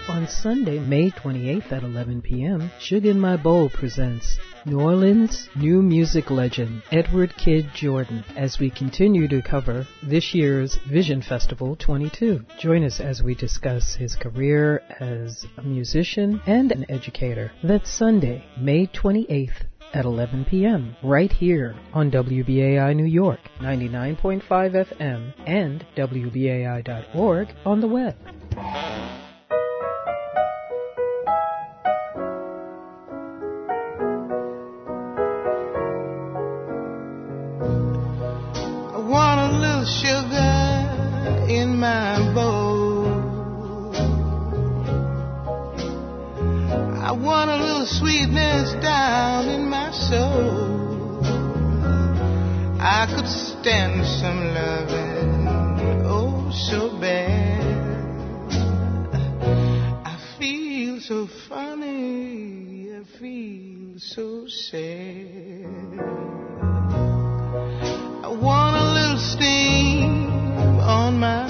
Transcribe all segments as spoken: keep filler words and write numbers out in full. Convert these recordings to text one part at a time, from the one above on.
On Sunday, May twenty-eighth at eleven p.m., Sugar in My Bowl presents New Orleans new music legend Edward Kid Jordan as we continue to cover this year's Vision Festival twenty-two. Join us as we discuss his career as a musician and an educator. That's Sunday, May twenty-eighth at eleven p.m. right here on W B A I New York, ninety-nine point five F M and W B A I dot org on the web. Sugar in my bowl. I want a little sweetness down in my soul. I could stand some loving, oh so bad. I feel so funny, I feel so sad. I want a little steam on my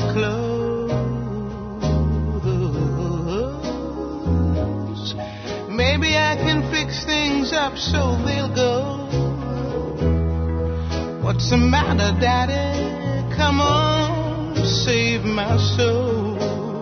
clothes. Maybe I can fix things up so they'll go. What's the matter, Daddy? Come on, save my soul.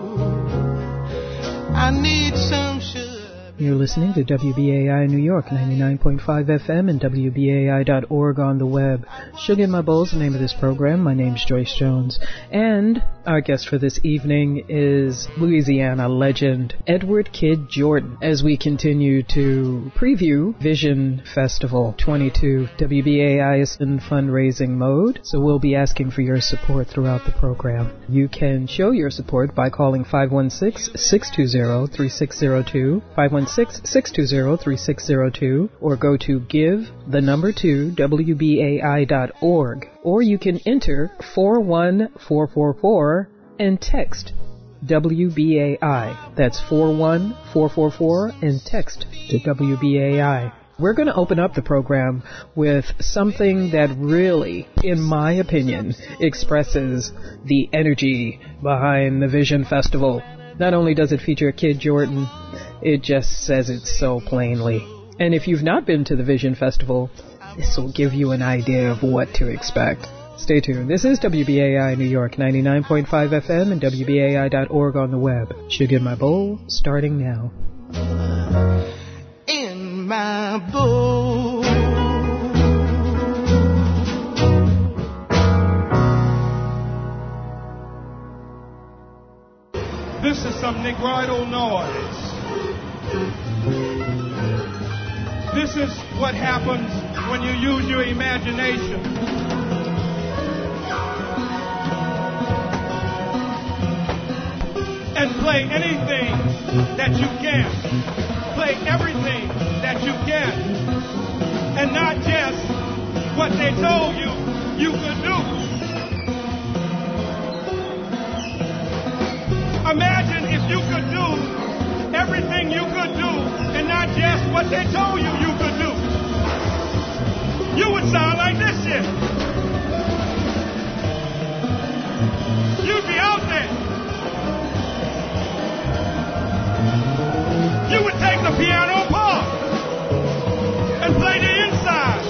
I need some sugar. You're listening to W B A I New York, ninety-nine point five F M and W B A I dot org on the web. Sugar in My Bowl is the name of this program. My name's Joyce Jones. And our guest for this evening is Louisiana legend Edward Kid Jordan as we continue to preview Vision Festival twenty-two. W B A I is in fundraising mode, so we'll be asking for your support throughout the program. You can show your support by calling five one six, six two zero, three six zero two, five one six, six two zero, three six zero two, or go to give the number two W B A I dot org, or you can enter four one four four four and text W B A I. That's four one four four four and text to W B A I. We're going to open up the program with something that really, in my opinion, expresses the energy behind the Vision Festival. Not only does it feature Kid Jordan, it just says it so plainly. And if you've not been to the Vision Festival, this will give you an idea of what to expect. Stay tuned. This is W B A I New York, ninety-nine point five F M and W B A I dot org on the web. Sugar in My Bowl, starting now. In my bowl. This is some Negroidal noise. This is what happens when you use your imagination. And play anything that you can. Play everything that you can. And not just what they told you you could do. Imagine if you could do everything you could do and not just what they told you you could do. You would sound like this shit. You'd be out there. You would take the piano apart and play the inside.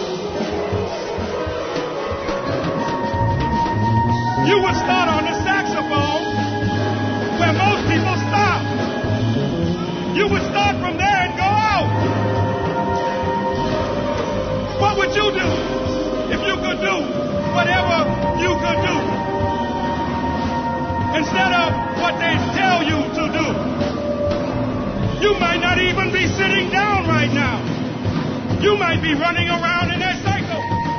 You would start on the saxophone where most people stop. You would start from there and go out. What would you do if you could do whatever you could do instead of what they tell you to do? You might not even be sitting down right now. You might be running around in a cycle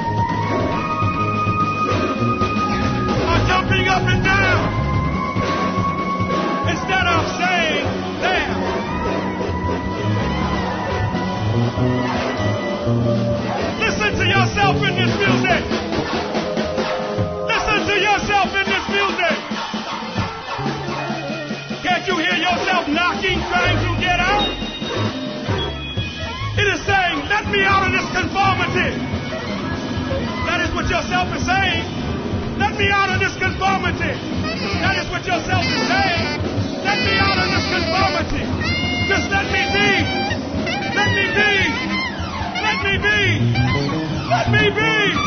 or jumping up and down. Instead of saying, there. Listen to yourself in this music. Listen to yourself in this music. Can't you hear yourself knocking, trying to get out? It is saying, let me out of this conformity. That is what yourself is saying. Let me out of this conformity. That is what yourself is saying. Let me out of this conformity.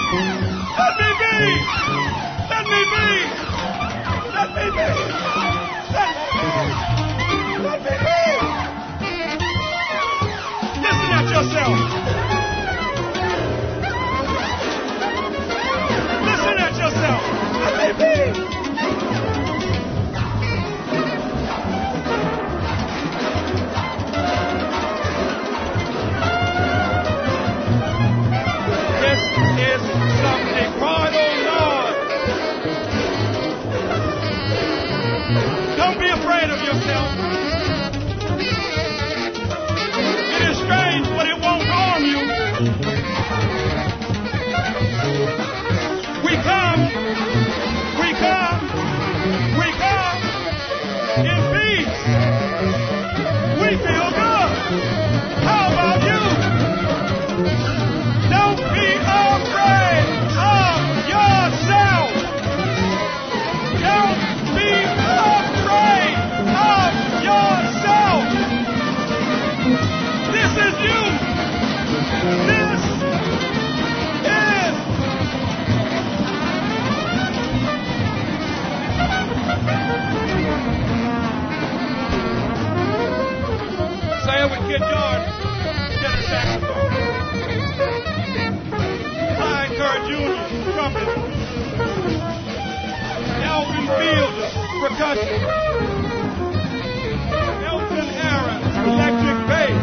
Let me be! Let me be! Let me be! Let me be! Let me be! Listen at yourself! Listen at yourself! Let me be! This is something right on Lord. Don't be afraid of yourself. It is strange, but it won't harm you. We come, we come, we come in peace. We feel good. How about you? Don't be afraid of yourself. Don't be afraid of yourself. This is you. This is. Say it with Kid George. Get a saxophone. Clyde Kerr Junior, trumpet. Elvin Fields, percussion. Elton Aaron, electric bass.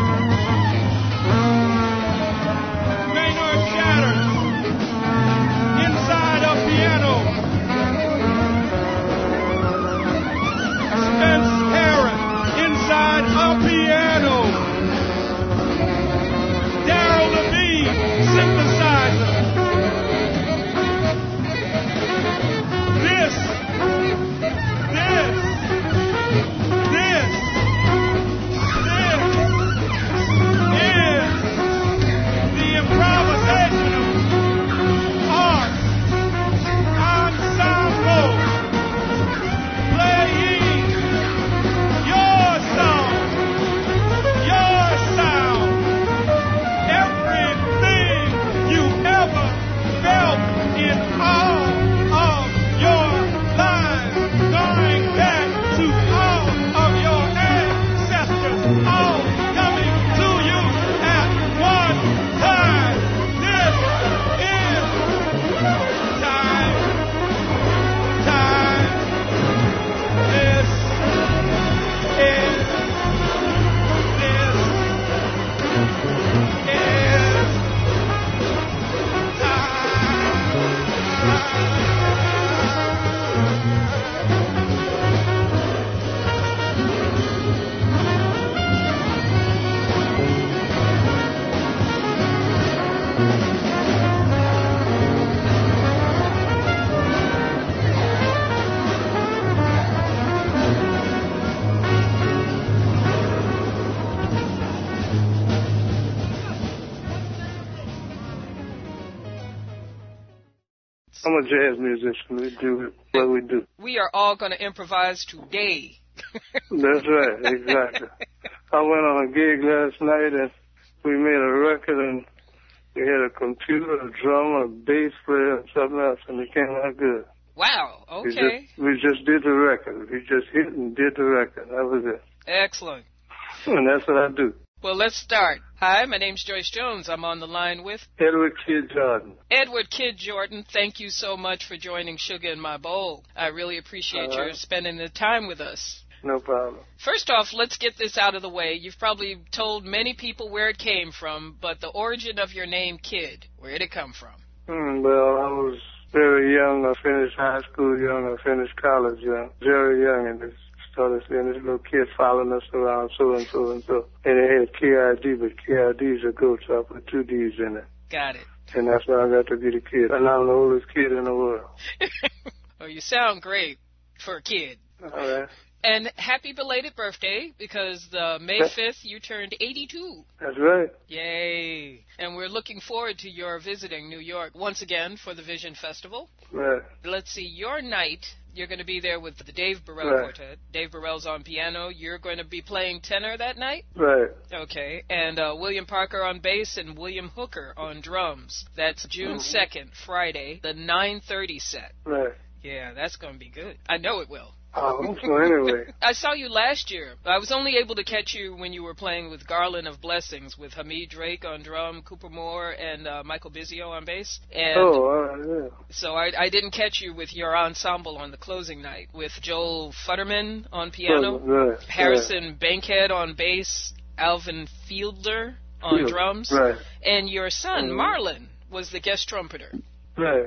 Maynard Shatters, inside a piano. Spence Harris, inside a piano. Daryl Levine, synthesizer. This, this, this, this is the improvisational art ensemble playing your song, your sound, everything you ever felt in all of your lives, going back to all of your ancestors, all coming to you at one time. This is time, time. This is, this is I'm a jazz musician. We do what we do. We are all going to improvise today. That's right, exactly. I went on a gig last night and we made a record and we had a computer, a drummer, a bass player, and something else, and it came out good. Wow, We okay. just, we just did the record. We just hit and did the record. That was it. Excellent. And that's what I do. Well, let's start. Hi, my name's Joyce Jones. I'm on the line with Edward Kid Jordan. Edward Kid Jordan. Thank you so much for joining Sugar in My Bowl. I really appreciate All right. your spending the time with us. No problem. First off, let's get this out of the way. You've probably told many people where it came from, but the origin of your name, Kid, where did it come from? Hmm, well, I was very young. I finished high school young. I finished college young. Very young, and it's started seeing this little kid following us around, so and so and so. And it had K I D, but K I D is a goat, so I put two D's in it. Got it. And that's why I got to be the kid. And I'm the oldest kid in the world. Well, you sound great for a kid. All right. And happy belated birthday, because the May fifth you turned eighty-two. That's right. Yay. And we're looking forward to your visiting New York once again for the Vision Festival. Right. Let's see, your night You're going to be there with the Dave Burrell Right. Quartet. Dave Burrell's on piano. You're going to be playing tenor that night? Right. Okay. And uh, William Parker on bass and William Hooker on drums. That's June second, Friday, the nine thirty set. Right. Yeah, that's going to be good. I know it will. Oh, so anyway. I saw you last year. I was only able to catch you when you were playing with Garland of Blessings with Hamid Drake on drum, Cooper Moore, and uh, Michael Bizio on bass. And Oh, uh, yeah. so I, I didn't catch you with your ensemble on the closing night with Joel Futterman on piano, Right. Harrison Bankhead on bass, Alvin Fiedler on Field. drums, Right. and your son, Mhm. Marlon, was the guest trumpeter. Right.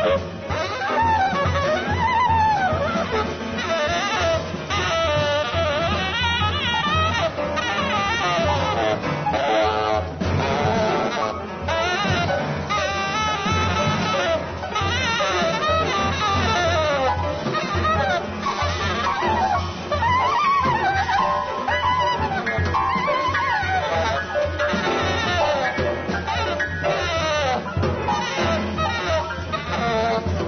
Uh...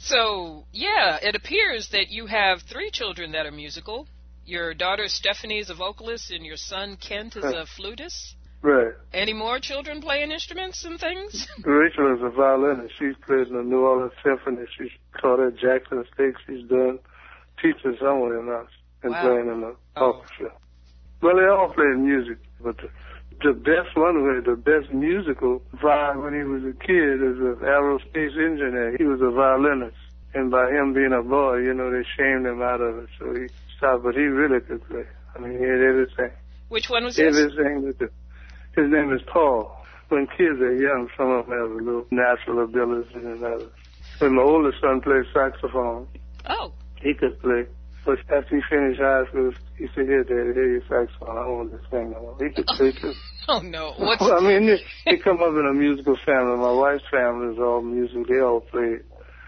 So, yeah, it appears that you have three children that are musical. Your daughter Stephanie is a vocalist, and your son Kent is a flutist. Right. Any more children playing instruments and things? Rachel is a violinist. She's played in the New Orleans Symphony. She's taught at Jackson State. She's done teaching somewhere in us and Wow. playing in the Oh. orchestra. Well, they all played music, but the, the best one way, the best musical vibe when he was a kid is an aerospace engineer. He was a violinist, and by him being a boy, you know, they shamed him out of it, so he stopped. But he really could play. I mean, he had everything. Which one was this? Everything that the His name is Paul. When kids are young, some of them have a little natural ability and others. When my oldest son plays saxophone, Oh. he could play. But after he finished high school, he said, here, Daddy, here your saxophone. I want to sing. He could play too. Oh, no. What's... Well, I mean, they, they come up in a musical family. My wife's family is all musical. They all played.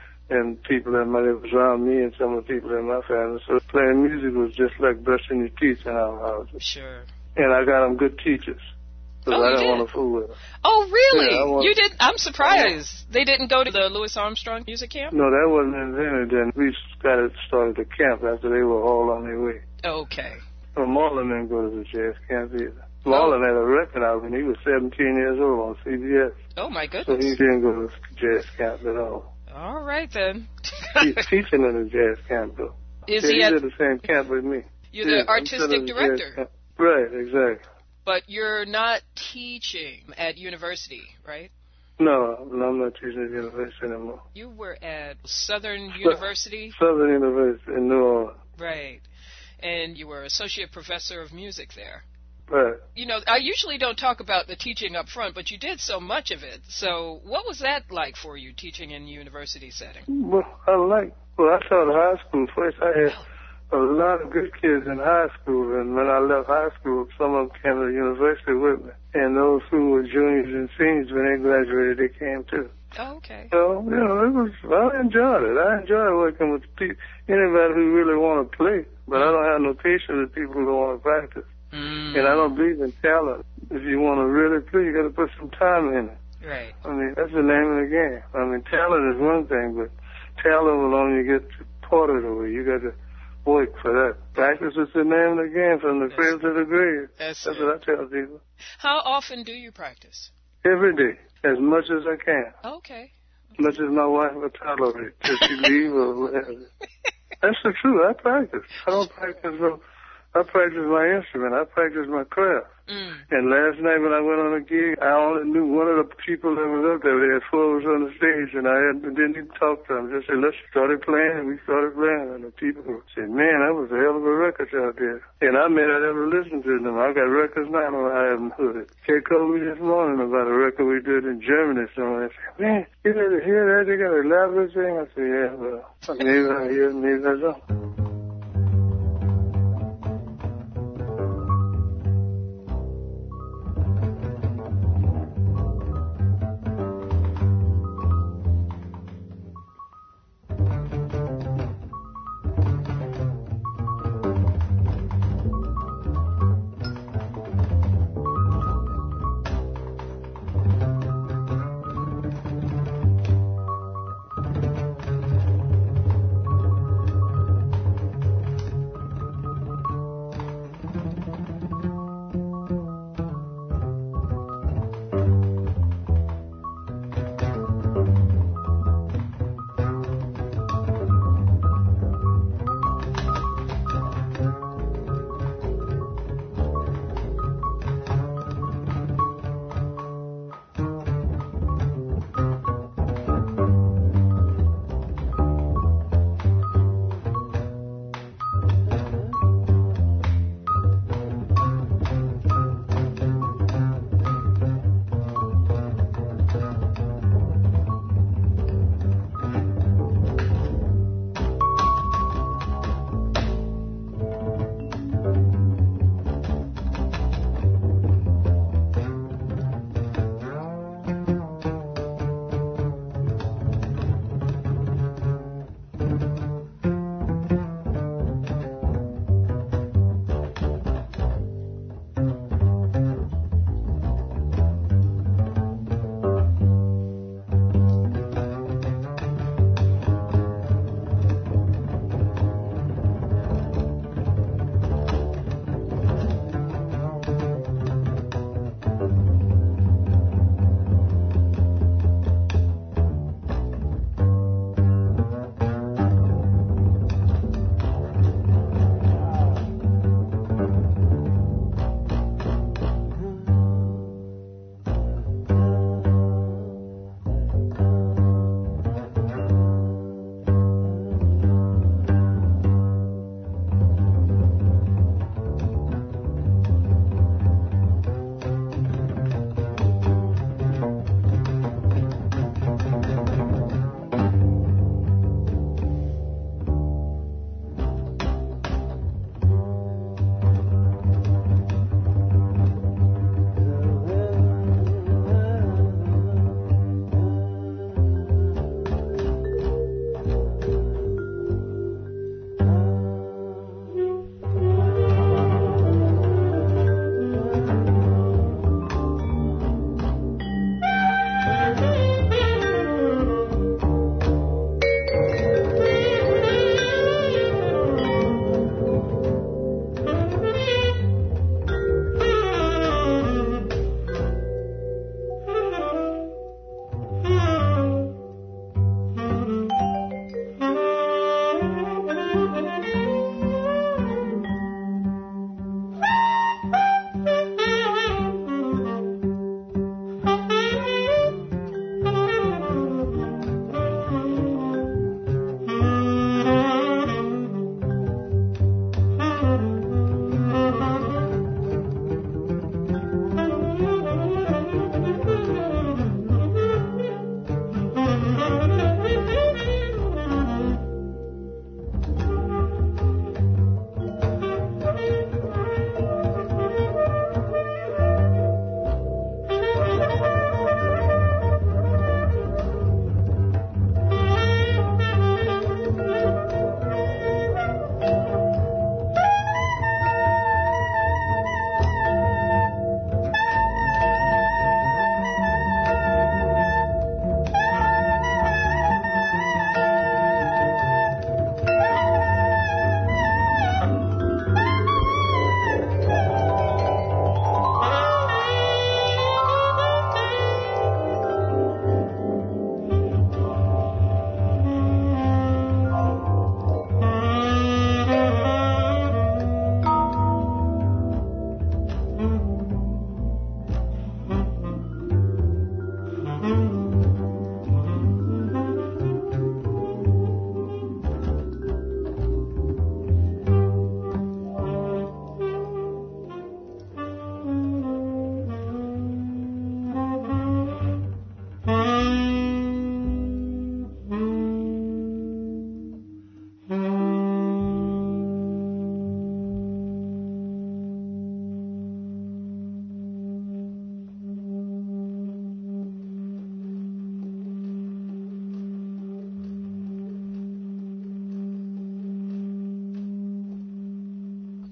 And people in my, it was around me and some of the people in my family. So playing music was just like brushing your teeth in our houses. Sure. And I got them good teachers. Because Oh, I you didn't did? want to fool with them. Oh, really? Yeah, I want- You did? I'm surprised. They didn't go to the Louis Armstrong music camp? No, that wasn't invented then. We got it started at camp after they were all on their way. Okay. Well, Marlon didn't go to the jazz camp either. Marlon had a record out when he was seventeen years old on C B S. Oh, my So he goodness. didn't go to jazz camp at all. All right, then. He's teaching in the jazz camp, though. Is yeah, he he at... did the same camp with me. You're Yeah, the I'm still artistic in the jazz director, camp. Right, exactly. but you're not teaching at university, right? No, no, I'm not teaching at university anymore. You were at Southern University, Southern University in New Orleans. right? And you were associate professor of music there. Right. You know, I usually don't talk about the teaching up front, but you did so much of it. So what was that like for you, teaching in a university setting? Well, I like, well, I taught high school first. I had a lot of good kids in high school, and when I left high school, some of them came to the university with me. And those who were juniors and seniors, when they graduated, they came too. Oh, okay. So, you know, it was, I enjoyed it. I enjoyed working with people, anybody who really want to play. But I don't have no patience with people who don't want to practice. Mm. And I don't believe in talent. If you want to really play, you got to put some time in it. Right. I mean, that's the name of the game. I mean, talent is one thing, but talent will only get ported away. You got to work for that. Practice is the name of the game from the cradle to the grave. That's That's it. what I tell people. How often do you practice? Every day, as much as I can. Okay. As much as my wife will tolerate. If she leave or whatever. That's the truth. I practice. I don't practice no... I practice my instrument. I practice my craft. Mm. And last night when I went on a gig, I only knew one of the people that was up there. They had four of us on the stage, and I had, didn't even talk to them. Just said, let's start playing, and we started playing. And the people said, man, that was a hell of a record out there. And I may not ever listen to them. I got records now, I haven't heard it. Kay called me this morning about a record we did in Germany somewhere. I said, man, you ever hear that? They got a elaborate thing. I said, yeah, well, maybe I hear it, maybe I don't.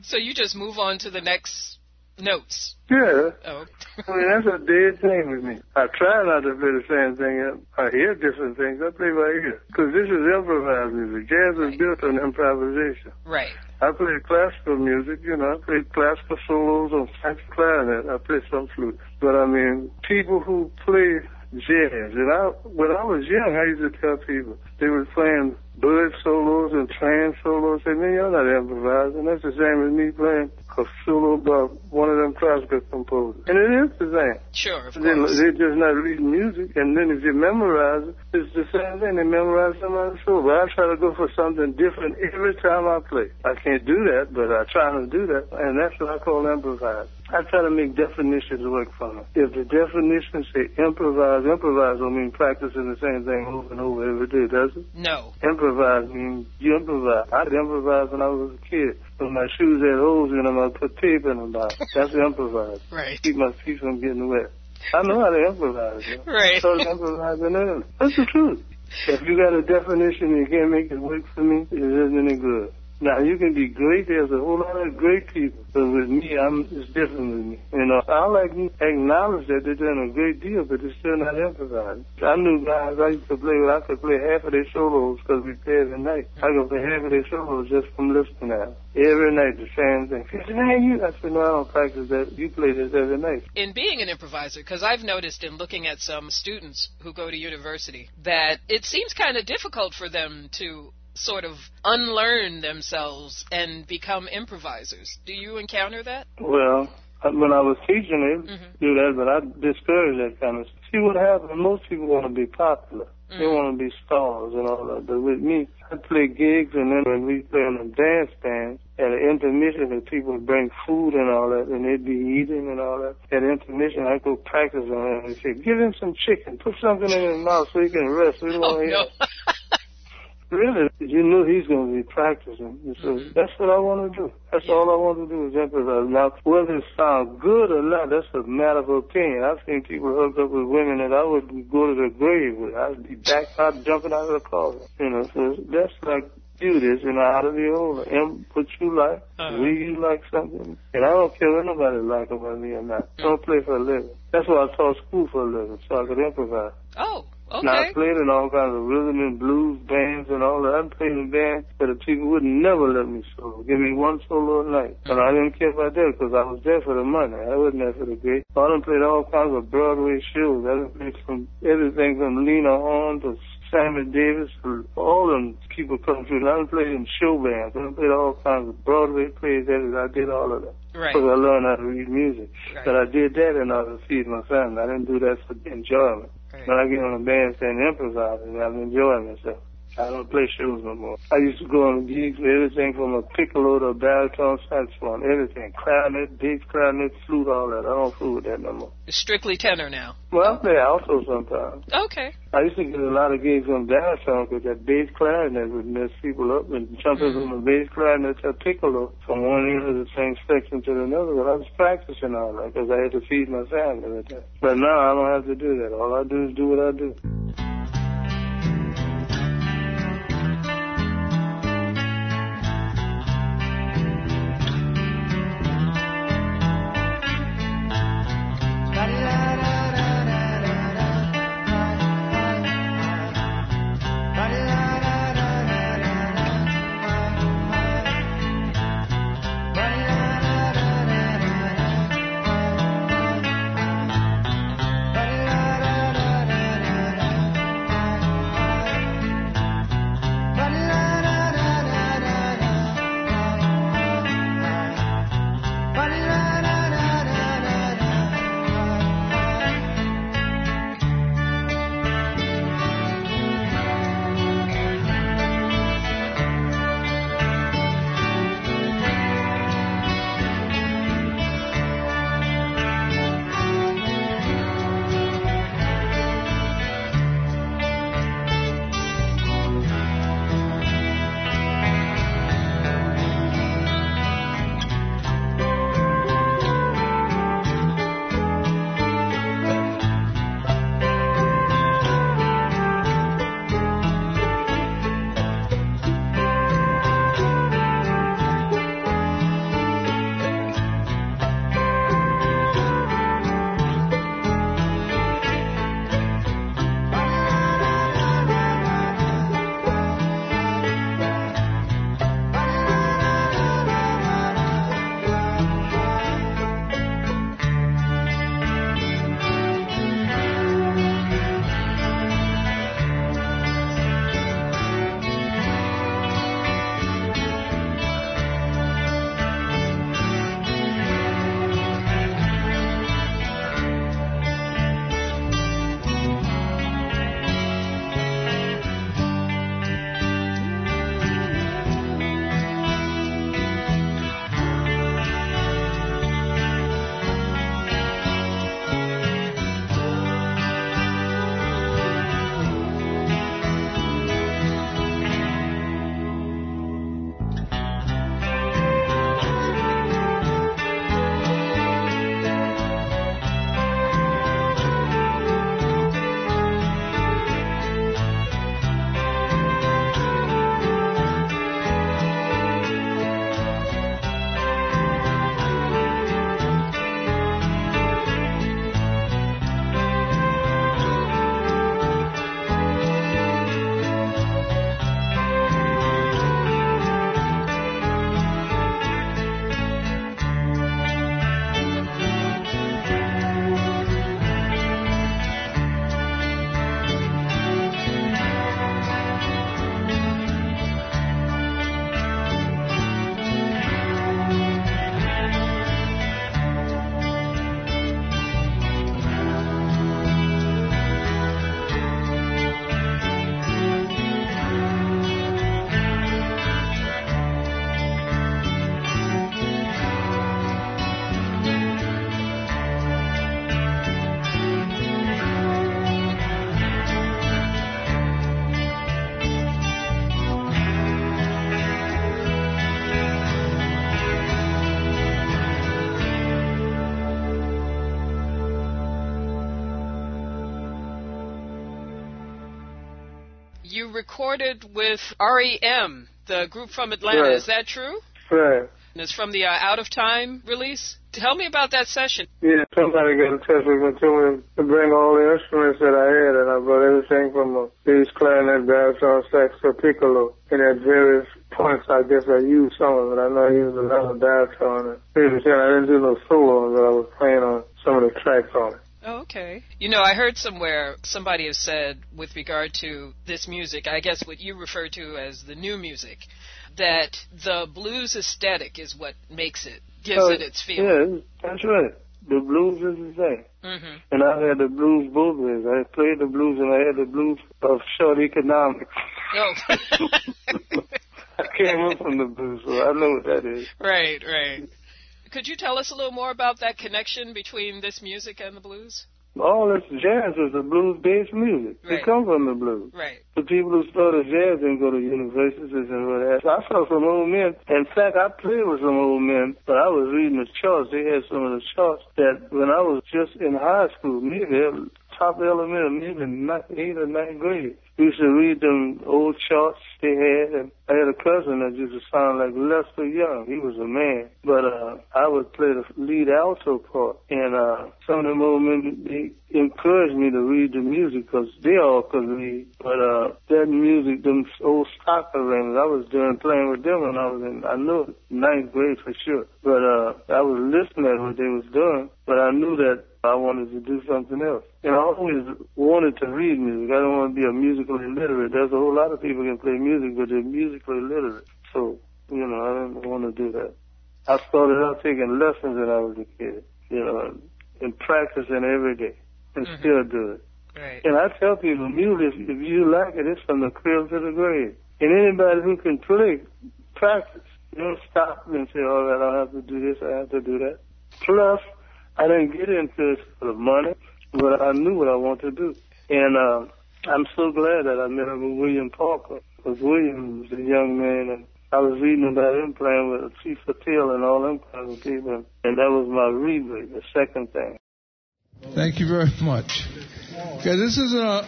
So you just move on to the next notes. Yeah. Oh. I mean, that's a dead thing with me. I try not to play the same thing. I hear different things. I play by ear. Because this is improvised music. Jazz is right. built on improvisation. Right. I play classical music, you know. I play classical solos on sax clarinet. I play some flute. But, I mean, people who play jazz, and I, when I was young, I used to tell people, they were playing Bud solos and trans solos. Say, man, you're not improvising. That's the same as me playing a solo by one of them classical composers. And it is the same. Sure, of they, course. They're just not reading music. And then if you memorize it, it's the same thing. They memorize somebody's solo. But I try to go for something different every time I play. I can't do that, but I try to do that. And that's what I call improvise. I try to make definitions work for me. If the definitions say improvise, improvise don't mean practicing the same thing over and over every day, does it? No. Improvise means you improvise. I improvised when I was a kid. When my shoes had holes in them, I put tape in them. That's improvise. Right. Keep my feet from getting wet. I know how to improvise. You know? Right. I started improvising early. That's the truth. If you got a definition and you can't make it work for me, it isn't any good. Now, you can be great. There's a whole lot of great people. But with me, I'm, it's different with me. You know, I like to acknowledge that they're doing a great deal, but they're still not improvising. I knew guys I used to play with, I could play half of their solos because we play every night. I could play half of their solos just from listening to them. Every night, the same thing. He said, man, you, I said, no, I don't practice that. You play this every night. In being an improviser, because I've noticed in looking at some students who go to university that it seems kind of difficult for them to sort of unlearn themselves and become improvisers. Do you encounter that? Well, when I was teaching, they mm-hmm. do that, but I discourage that kind of stuff. See what happens? Most people want to be popular. Mm-hmm. They want to be stars and all that. But with me, I play gigs, and then when we play on a dance band, at an intermission, and people bring food and all that, and they'd be eating and all that. At intermission, I go practice on it, and they say, give him some chicken. Put something in his mouth so he can rest. We don't oh, want to no. hear Really, you knew he's going to be practicing. So mm-hmm. that's what I want to do. That's yeah. all I want to do is improvise. Now, whether it sounds good or not, that's a matter of opinion. I've seen people hooked up with women that I would go to the grave with. I'd be back out jumping out of the closet. You know, so that's like do this, you know, out of the old, and what you like, uh-huh. we you like something. And I don't care what nobody like about me or not. I don't play for a living. That's why I taught school for a living, so I could improvise. Oh. Okay. Now, I played in all kinds of rhythm and blues bands and all that. I played in bands that the people would never let me solo. Give me one solo a night. But I didn't care about that because I was there for the money. I wasn't there for the great. I done played all kinds of Broadway shows. I done played from everything from Lena Horne to Sammy Davis. All them people come through. I done played in show bands. I done played all kinds of Broadway plays. I did all of that. Right. Because I learned how to read music. Right. But I did that in order to feed my family. I didn't do that for enjoyment. Right. When I get on a bandstand and improvise, and I'm enjoying myself. I don't play shows no more. I used to go on gigs with everything from a piccolo to a baritone saxophone, everything. Clarinet, bass clarinet, flute, all that. I don't fool with that no more. Strictly tenor now? Well, I play alto sometimes. Okay. I used to get a lot of gigs on baritone because that bass clarinet would mess people up and jumping mm. from a bass clarinet to a piccolo from one end of the same section to another. But I was practicing all that because I had to feed my family with that. But now I don't have to do that. All I do is do what I do. you recorded with R E M, the group from Atlanta. Right. Is that true? Right. And it's from the uh, Out of Time release. Tell me about that session. Yeah, somebody got in touch with me and told me to bring all the instruments that I had, and I brought everything from a bass, clarinet, baritone, sax, or piccolo. And at various points, I guess I used some of it. I know I used a lot of baritone. And I didn't do no solo, but I was playing on some of the tracks on it. Oh, okay. You know, I heard somewhere somebody has said with regard to this music, I guess what you refer to as the new music, that the blues aesthetic is what makes it, gives oh, it its feel. Yeah, that's right. The blues is the same. Mm-hmm. And I had the blues both ways. I played the blues and I had the blues of short economics. Oh. I came up from the blues, so I know what that is. Right, right. Could you tell us a little more about that connection between this music and the blues? All this jazz is the blues-based music. Right. It comes from the blues. Right. The people who started jazz didn't go to universities and whatever. I saw some old men. In fact, I played with some old men, but I was reading the charts. They had some of the charts that when I was just in high school, maybe top elementary, maybe eighth or ninth grade, we used to read them old charts they had, and I had a cousin that used to sound like Lester Young. He was a man, but uh, I would play the lead alto part, and uh, some of them old men, they encouraged me to read the music because they all could read, but uh, that music, them old stock arrangements, I was doing playing with them when I was in, I knew it, ninth grade for sure, but uh, I was listening at what they was doing, but I knew that I wanted to do something else. And I always wanted to read music. I don't want to be a musically illiterate. There's a whole lot of people can play music, but they're musically illiterate. So, you know, I didn't want to do that. I started out taking lessons when I was a kid, you know, and practicing every day, and mm-hmm. still do it. Right. And I tell people, music, if you like it, it's from the cradle to the grave. And anybody who can play, practice. You don't stop and say, all right, I don't have to do this, I have to do that. Plus, I didn't get into it for the money, but I knew what I wanted to do. And uh, I'm so glad that I met up with William Parker, because William was a young man, and I was reading about him playing with Chief Patel and all them kinds of people, and that was my reread, the second thing. Thank you very much. Okay, this is a...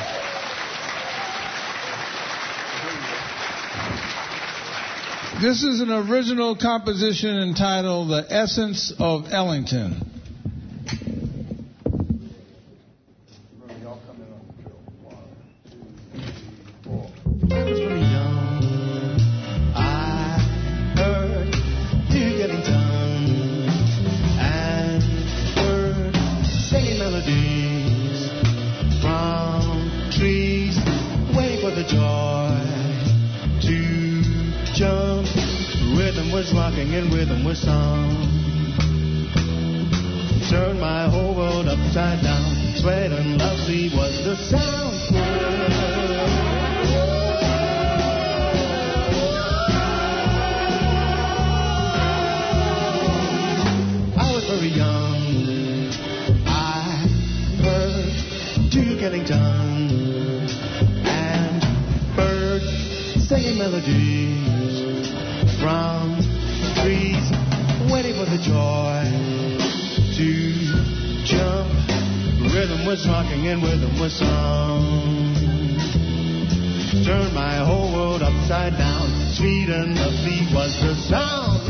This is an original composition entitled The Essence of Ellington. I was very young. I heard Duke Ellington and heard singing melodies from trees, waiting for the joy to jump. Rhythm was rocking and rhythm was sung. Turned my whole world upside down. Sweat and lovely was the sound. Very young, I heard Duke Ellington and birds singing melodies from trees, waiting for the joy to jump. Rhythm was rocking and rhythm was sung. Turned my whole world upside down. Sweet and lovely was the sound.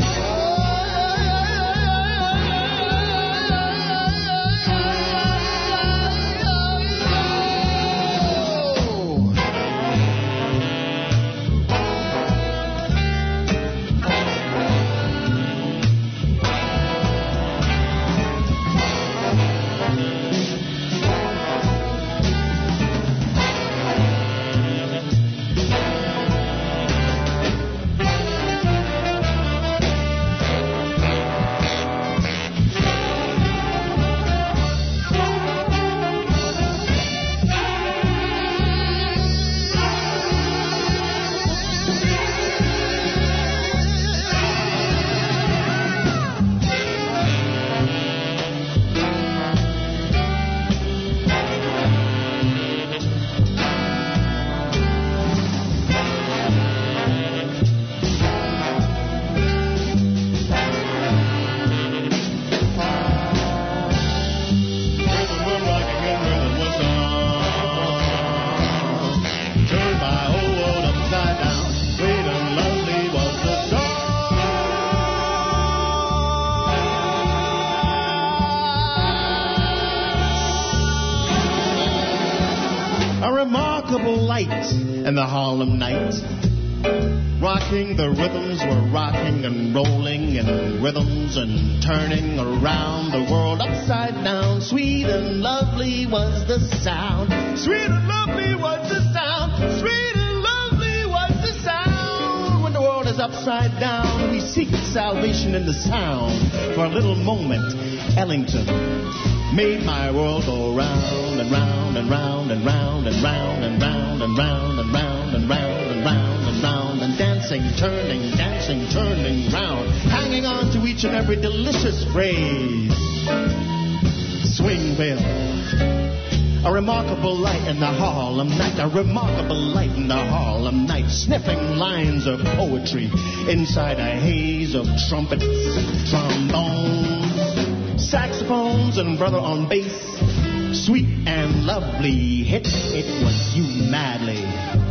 remarkable light in the Harlem night. Rocking the rhythms, we're rocking and rolling and rhythms and turning around the world upside down. Sweet and lovely was the sound. Sweet and lovely was the sound. Sweet and lovely was the sound. When the world is upside down, we seek salvation in the sound. For a little moment, Ellington made my world go round and round and round and round and round and round and round and round and round and round and round and dancing, turning, dancing, turning round, hanging on to each and every delicious phrase. Swing Bill, a remarkable light in the Harlem night, a remarkable light in the Harlem night, sniffing lines of poetry inside a haze of trumpets, trombones, saxophones, and brother on bass. Sweet and lovely hit, it was you madly.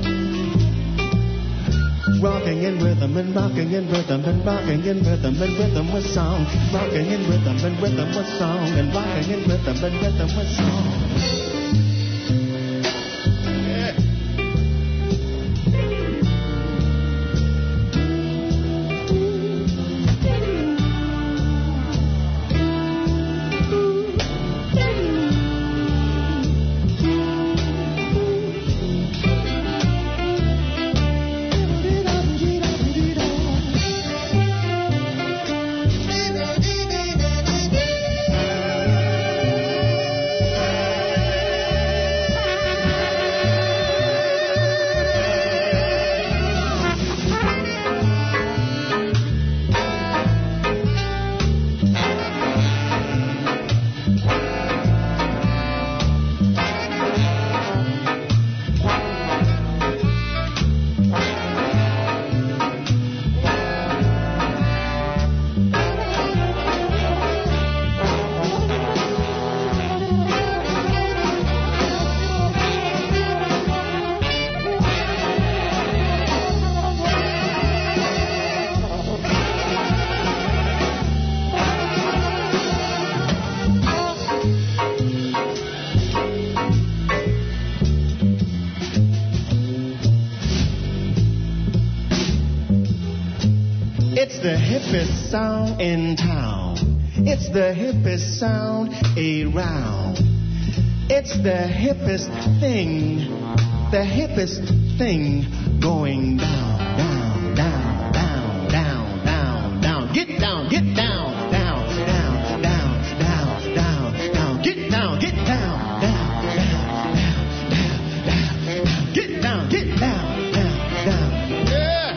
Rocking in rhythm and rocking in rhythm and rocking in rhythm and rhythm with song. Rocking in rhythm and rhythm with song and rocking in rhythm and rhythm with song. Sound in town. It's the hippest sound around. It's the hippest thing, the hippest thing going down, down, down, down, down, down, down. Get down, get down, down, down, down, down, down, down. Get down, get down, down, down, down, down, down. Get down, get down, down, down. Yeah.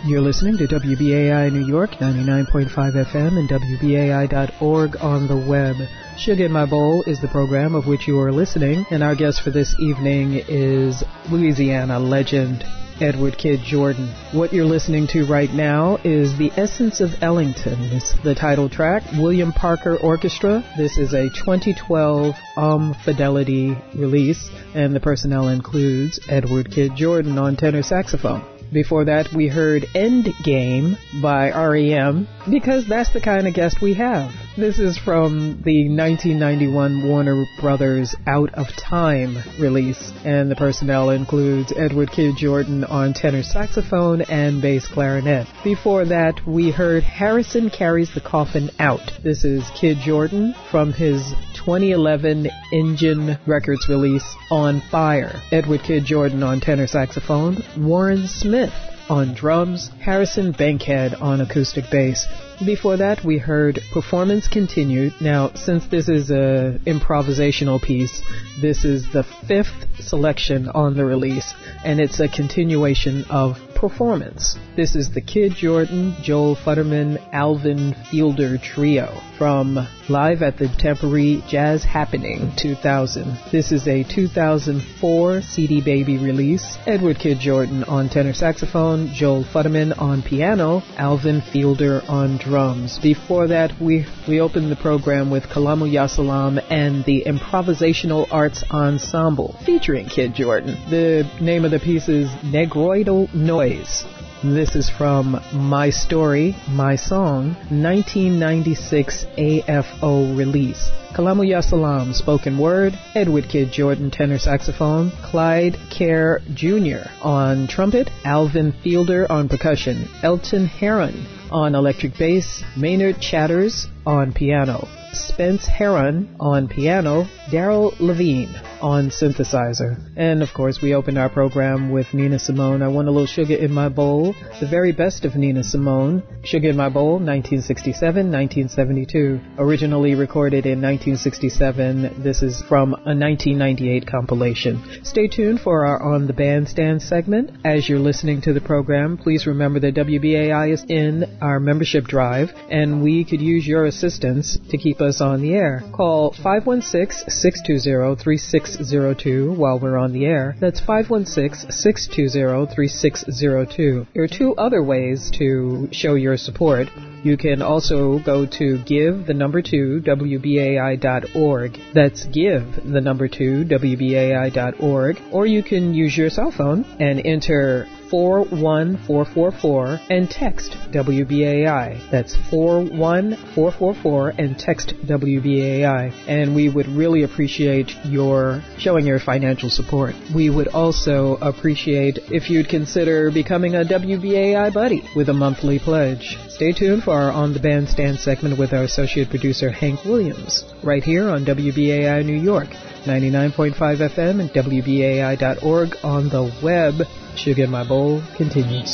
You're listening to W B A I New York, ninety-nine point five F M and W B A I dot org on the web. Sugar in My Bowl is the program of which you are listening, and our guest for this evening is Louisiana legend Edward Kid Jordan. What you're listening to right now is The Essence of Ellington. It's the title track, William Parker Orchestra. This is a twenty twelve Um Fidelity release, and the personnel includes Edward Kid Jordan on tenor saxophone. Before that, we heard Endgame by R E M, because that's the kind of guest we have. This is from the nineteen ninety-one Warner Brothers Out of Time release, and the personnel includes Edward Kid Jordan on tenor saxophone and bass clarinet. Before that, we heard Harrison Carries the Coffin Out. This is Kid Jordan from his twenty eleven Engine Records release, On Fire. Edward Kid Jordan on tenor saxophone, Warren Smith on drums, Harrison Bankhead on acoustic bass. Before that, we heard Performance Continued. Now, since this is a improvisational piece, this is the fifth selection on the release, and it's a continuation of Performance. This is the Kid Jordan, Joel Futterman, Alvin Fielder Trio from Live at the Temporary Jazz Happening two thousand. This is a two thousand four C D Baby release. Edward Kid Jordan on tenor saxophone, Joel Futterman on piano, Alvin Fielder on drums. Before that, we we opened the program with Kalamu Yasalam and the Improvisational Arts Ensemble featuring Kid Jordan. The name of the piece is Negroidal Noise. This is from My Story, My Song, nineteen ninety-six A F O release. Kalamu Yasalam, spoken word, Edward Kid Jordan, tenor saxophone, Clyde Kerr Junior on trumpet, Alvin Fielder on percussion, Elton Heron on electric bass, Maynard Chatters on piano, Spence Heron on piano, Daryl Levine on synthesizer. And of course, we opened our program with Nina Simone, I Want a Little Sugar in My Bowl, the very best of Nina Simone, Sugar in My Bowl, nineteen sixty-seven nineteen seventy-two. Originally recorded in nineteen sixty-seven, this is from a nineteen ninety-eight compilation. Stay tuned for our On the Bandstand segment. As you're listening to the program, please remember that W B A I is in our membership drive, and we could use your assistance to keep us on the air. Call five one six, six two zero, three six zero two while we're on the air. That's five one six, six two zero, three six zero two. There are two other ways to show your support. You can also go to give the number two W B A I dot org. That's give the number two W B A I dot org. Or you can use your cell phone and enter four one four four four and text W B A I. That's four one four four four and text W B A I. And we would really appreciate your showing your financial support. We would also appreciate if you'd consider becoming a W B A I buddy with a monthly pledge. Stay tuned for our On the Bandstand segment with our associate producer Hank Williams, right here on W B A I New York, ninety-nine point five F M and W B A I dot org on the web. Sugar in My Bowl continues.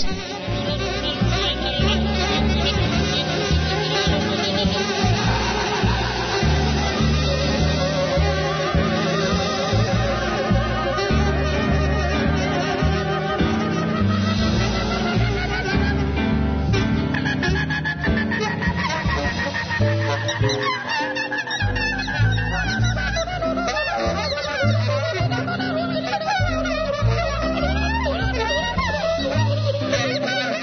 Thank you.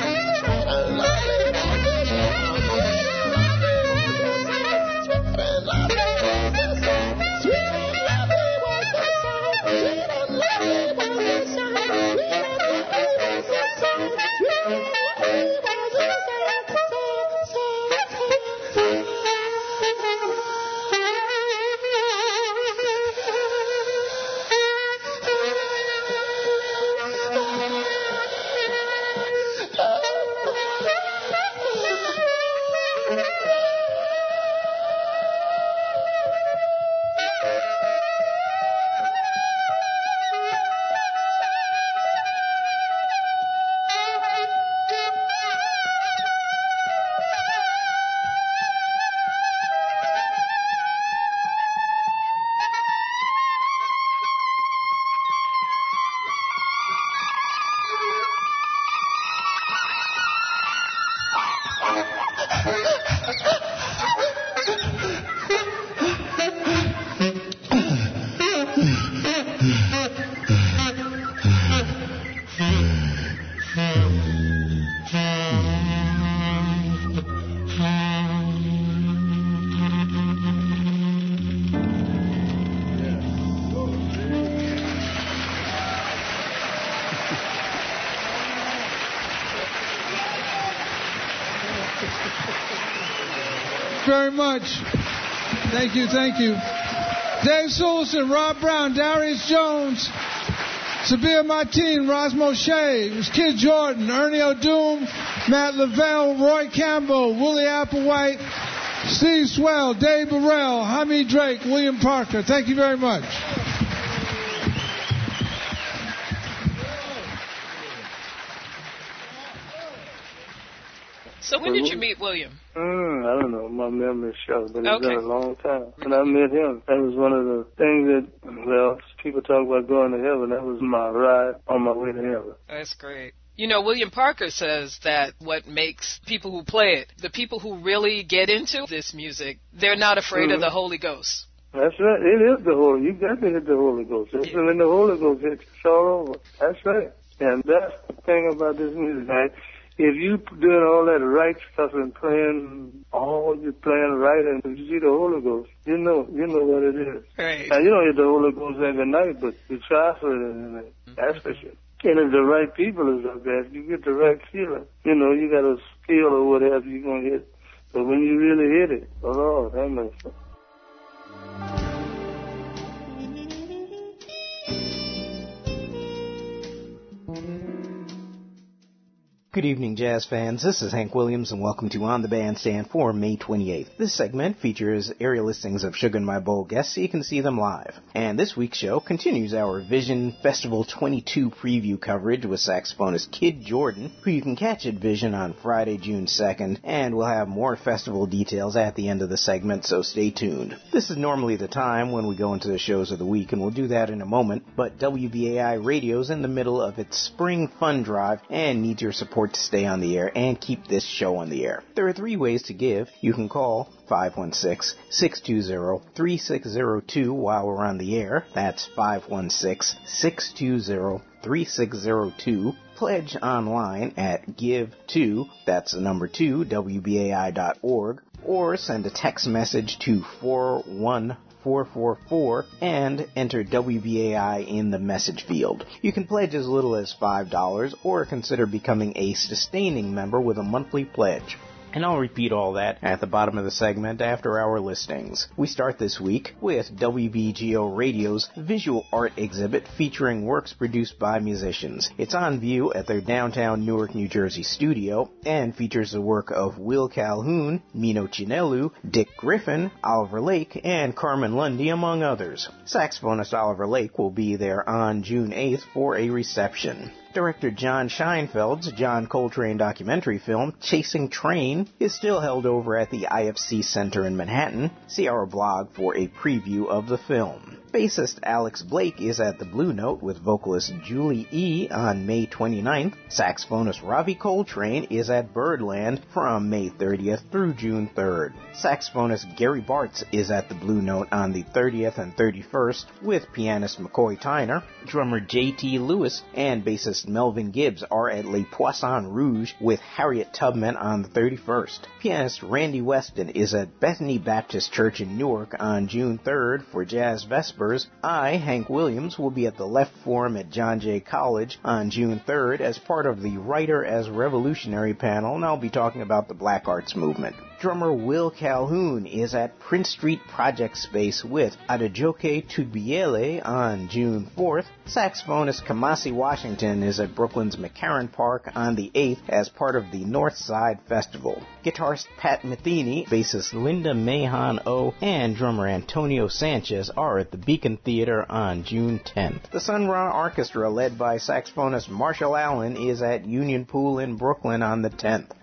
Very much. Thank you, thank you. Dave Sulson, Rob Brown, Darius Jones, Sabir Martin, Rosmo Shea, Kid Jordan, Ernie O'Doom, Matt Lavelle, Roy Campbell, Willie Applewhite, Steve Swell, Dave Burrell, Hamid Drake, William Parker. Thank you very much. So when did you meet William? Mm, I don't know. My memory's short, but it's Okay. been a long time. When I met him, that was one of the things that, well, people talk about going to heaven. That was my ride on my way to heaven. That's great. You know, William Parker says that what makes people who play it, the people who really get into this music, they're not afraid Mm-hmm. of the Holy Ghost. That's right. It is the Holy. You got to hit the Holy Ghost. It's Yeah. when the Holy Ghost hits, it's all over. That's right. And that's the thing about this music, right? If you doing all that right stuff and playing all you playing right, and if you see the Holy Ghost, you know, you know what it is. Right. Now you don't get the Holy Ghost every night, but you try for it every night. That's for sure. And if the right people is up there, if you get the right feeling, you know, you got a skill or whatever you're gonna hit. But when you really hit it, oh Lord, that makes sense. Good evening, jazz fans. This is Hank Williams, and welcome to On the Bandstand for May twenty-eighth. This segment features area listings of Sugar in My Bowl guests so you can see them live. And this week's show continues our Vision Festival twenty-two preview coverage with saxophonist Kid Jordan, who you can catch at Vision on Friday, June second, and we'll have more festival details at the end of the segment, so stay tuned. This is normally the time when we go into the shows of the week, and we'll do that in a moment, but W B A I Radio's in the middle of its spring fund drive and needs your support to stay on the air and keep this show on the air. There are three ways to give. You can call five one six, six two zero, three six zero two while we're on the air. That's five one six, six two zero, three six zero two. Pledge online at give to, that's the number two, W B A I dot org, or send a text message to four one four four four and enter W B A I in the message field. You can pledge as little as five dollars or consider becoming a sustaining member with a monthly pledge. And I'll repeat all that at the bottom of the segment after our listings. We start this week with W B G O Radio's visual art exhibit featuring works produced by musicians. It's on view at their downtown Newark, New Jersey studio and features the work of Will Calhoun, Mino Chinelu, Dick Griffin, Oliver Lake, and Carmen Lundy, among others. Saxophonist Oliver Lake will be there on June eighth for a reception. Director John Scheinfeld's John Coltrane documentary film, Chasing Train, is still held over at the I F C Center in Manhattan. See our blog for a preview of the film. Bassist Alex Blake is at the Blue Note with vocalist Julie E. on May twenty-ninth. Saxophonist Ravi Coltrane is at Birdland from May thirtieth through June third. Saxophonist Gary Bartz is at the Blue Note on the thirtieth and thirty-first with pianist McCoy Tyner. Drummer J T Lewis and bassist Melvin Gibbs are at Les Poissons Rouge with Harriet Tubman on the thirty-first. Pianist Randy Weston is at Bethany Baptist Church in Newark on June third for Jazz Vespers. I, Hank Williams, will be at the Left Forum at John Jay College on June third as part of the Writer as Revolutionary panel, and I'll be talking about the Black Arts Movement. Drummer Will Calhoun is at Prince Street Project Space with Adejoke Tubiele on June fourth. Saxophonist Kamasi Washington is at Brooklyn's McCarran Park on the eighth as part of the North Side Festival. Guitarist Pat Metheny, bassist Linda Mahon O, and drummer Antonio Sanchez are at the Beacon Theater on June tenth. The Sun Ra Orchestra, led by saxophonist Marshall Allen, is at Union Pool in Brooklyn on the tenth.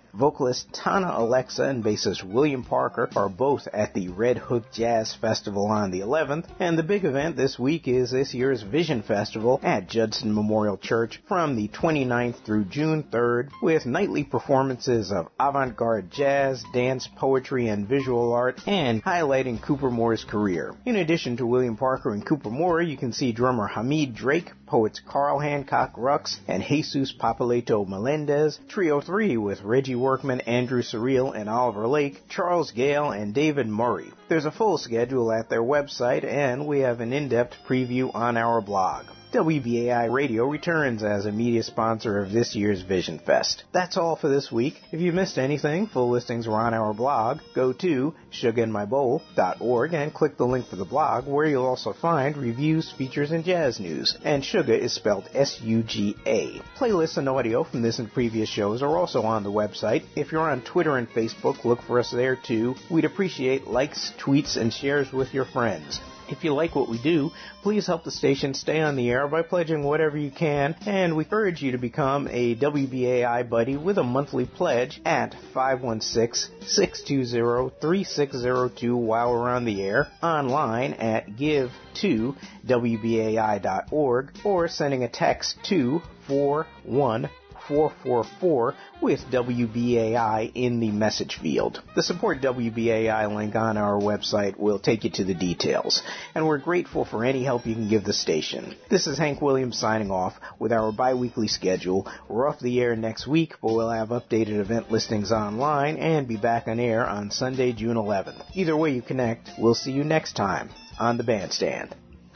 Vocalist Tana Alexa and bassist William Parker are both at the Red Hook Jazz Festival on the eleventh, and the big event this week is this year's Vision Festival at Judson Memorial Church from the twenty-ninth through June third, with nightly performances of avant-garde jazz, dance, poetry, and visual art, and highlighting Cooper Moore's career. In addition to William Parker and Cooper Moore, you can see drummer Hamid Drake, poets Carl Hancock Rux, and Jesus Papaleto Melendez, Trio three with Reggie Workman, Andrew Surreal, and Oliver Lake, Charles Gale, and David Murray. There's a full schedule at their website, and we have an in-depth preview on our blog. W B A I Radio returns as a media sponsor of this year's Vision Fest. That's all for this week. If you missed anything, full listings are on our blog. Go to sugar in my bowl dot org and click the link for the blog, where you'll also find reviews, features, and jazz news. And Sugar is spelled S U G A. Playlists and audio from this and previous shows are also on the website. If you're on Twitter and Facebook, look for us there too. We'd appreciate likes, tweets, and shares with your friends. If you like what we do, please help the station stay on the air by pledging whatever you can, and we urge you to become a W B A I buddy with a monthly pledge at five one six, six two zero, three six zero two while we're on the air, online at give to W B A I dot org, or sending a text to four one four four four with W B A I in the message field. The Support W B A I link on our website will take you to the details, and we're grateful for any help you can give the station. This is Hank Williams signing off with our bi-weekly schedule. We're off the air next week, but we'll have updated event listings online and be back on air on Sunday, June eleventh. Either way you connect, we'll see you next time on The Bandstand.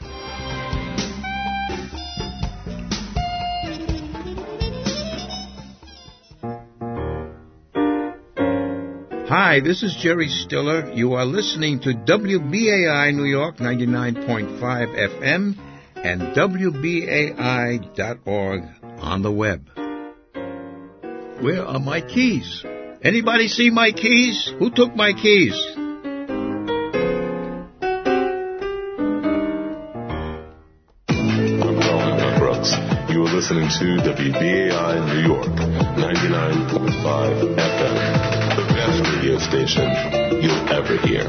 Hi, this is Jerry Stiller. You are listening to W B A I New York ninety-nine point five F M and W B A I dot org on the web. Where are my keys? Anybody see my keys? Who took my keys? I'm Carl Brooks. You are listening to W B A I New York ninety-nine point five F M. Radio station you'll ever hear.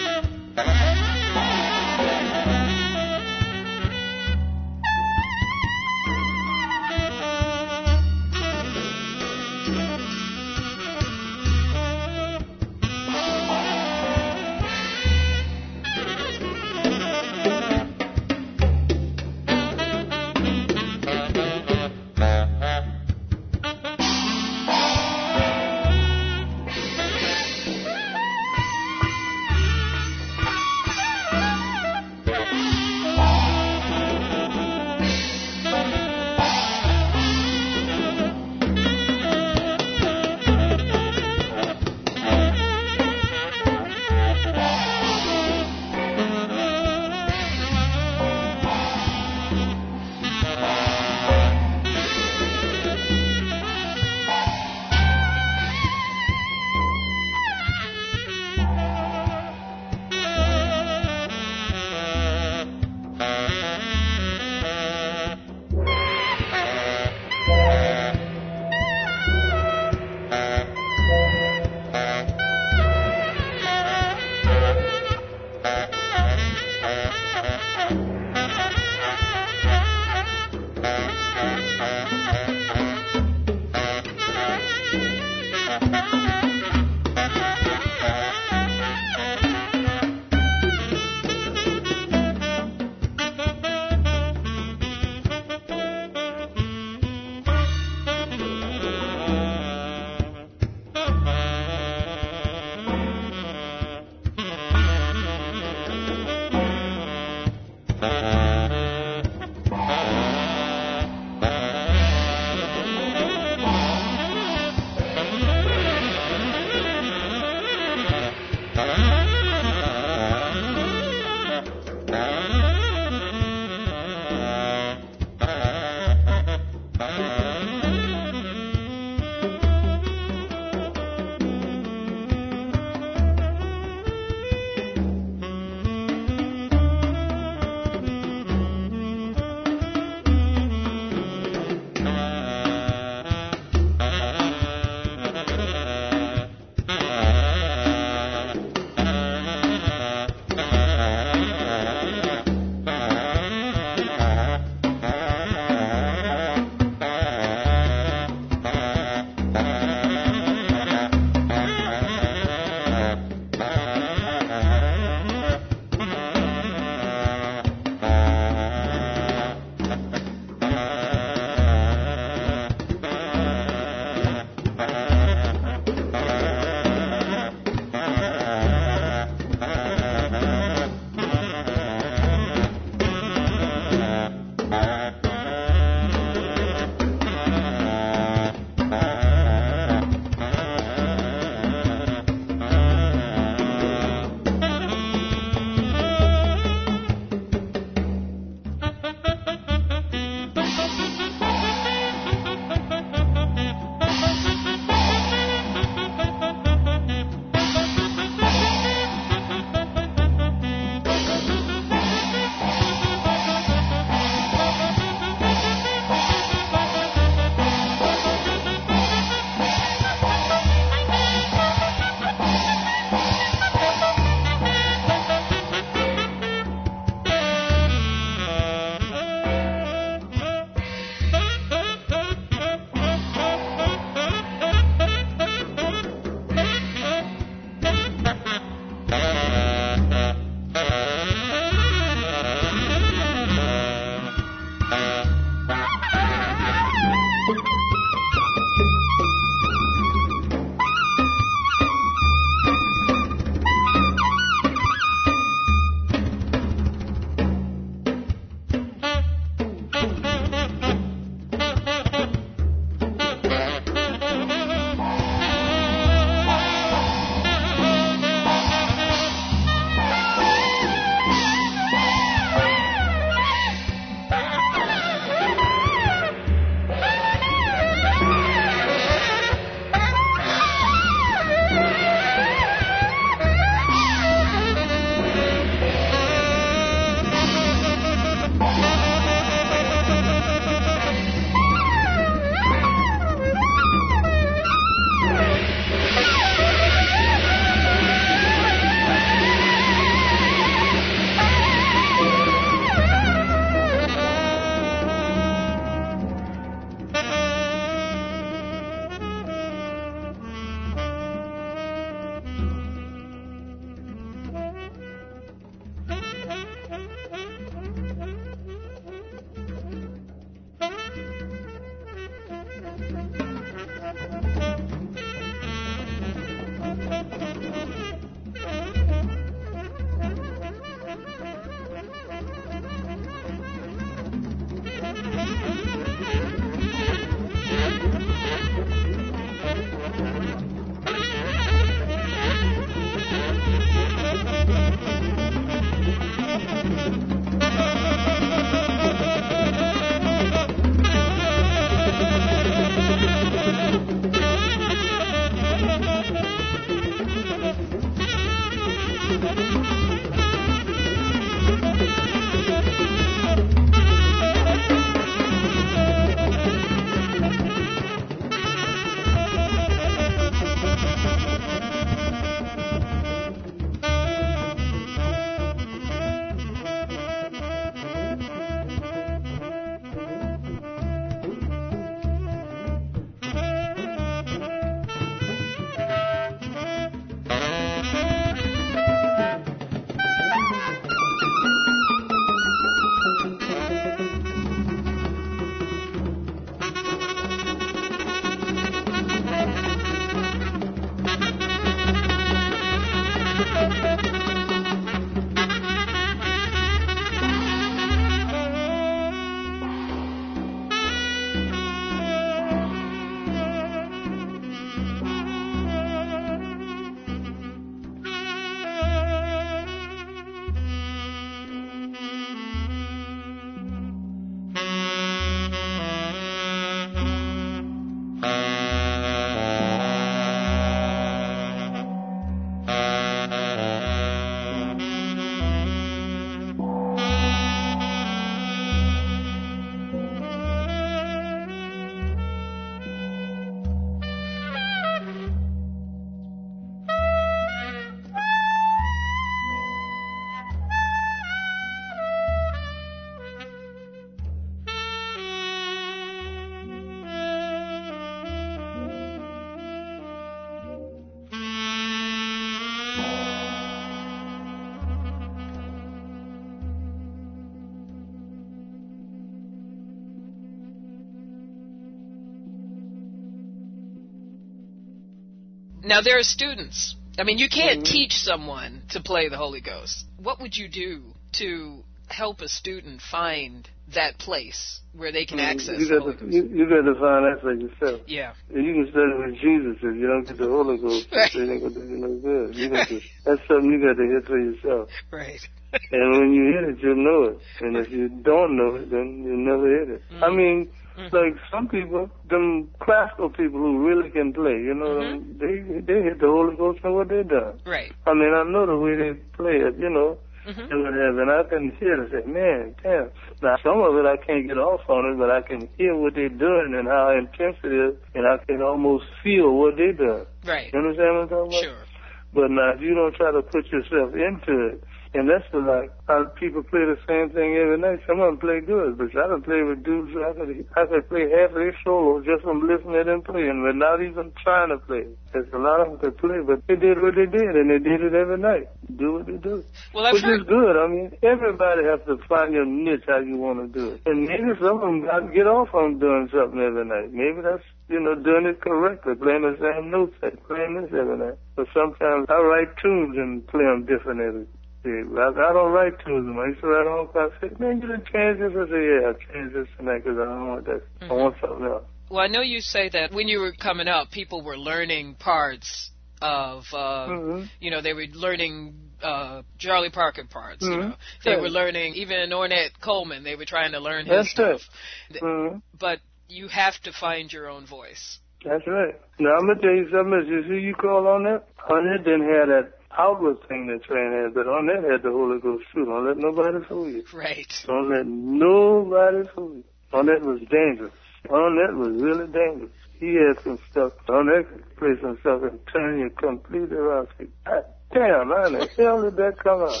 Now, there are students. I mean, you can't mm-hmm. teach someone to play the Holy Ghost. What would you do to help a student find that place where they can mm-hmm. access you the got Holy to, Ghost? You, you got to find that for yourself. Yeah. You can study with Jesus if you don't get the Holy Ghost. Right. It ain't going to do you no good. You got to, that's something you got to hit for yourself. Right. And when you hit it, you'll know it. And if you don't know it, then you'll never hit it. Mm-hmm. I mean, mm-hmm. like some people, them classical people who really can play, you know, mm-hmm. they they hit the Holy Ghost and what they done. Right. I mean, I know the way they play it, you know, mm-hmm. and whatever. And I can hear it and say, man, damn. Now, some of it I can't get off on it, but I can hear what they're doing and how intense it is, and I can almost feel what they done. Right. You understand what I'm talking about? Sure. But now, if you don't try to put yourself into it, and that's the, like how people play the same thing every night. Some of them play good, but I can play with dudes. I could I could play half of their solo just from listening to them playing, but not even trying to play. There's a lot of them that play, but they did what they did, and they did it every night. Do what they do, well, I've which heard... is good. I mean, everybody has to find your niche how you want to do it, and maybe some of them got to get off on doing something every night. Maybe that's you know doing it correctly, playing the same notes, playing this every night. But sometimes I write tunes and play them different every. I, I don't write to them. I used to write all kinds of stuff. Man, you done change this? I say, yeah, I changed this and that because I don't want that. Mm-hmm. I want something else. Well, I know you say that when you were coming up, people were learning parts of, uh, mm-hmm. you know, they were learning uh, Charlie Parker parts, mm-hmm. you know. They yeah. were learning, even Ornette Coleman, they were trying to learn his That's stuff. Right. Mm-hmm. But you have to find your own voice. That's right. Now, I'm going to tell you something. You see you call on that? Ornette didn't have that outward thing that Train had, but on that had the Holy Ghost too. Don't let nobody fool you. Right. Don't let nobody fool you. On that was dangerous. On that was really dangerous. He had some stuff. On that could play some stuff and turn you completely around. God damn, how in the hell did that come out?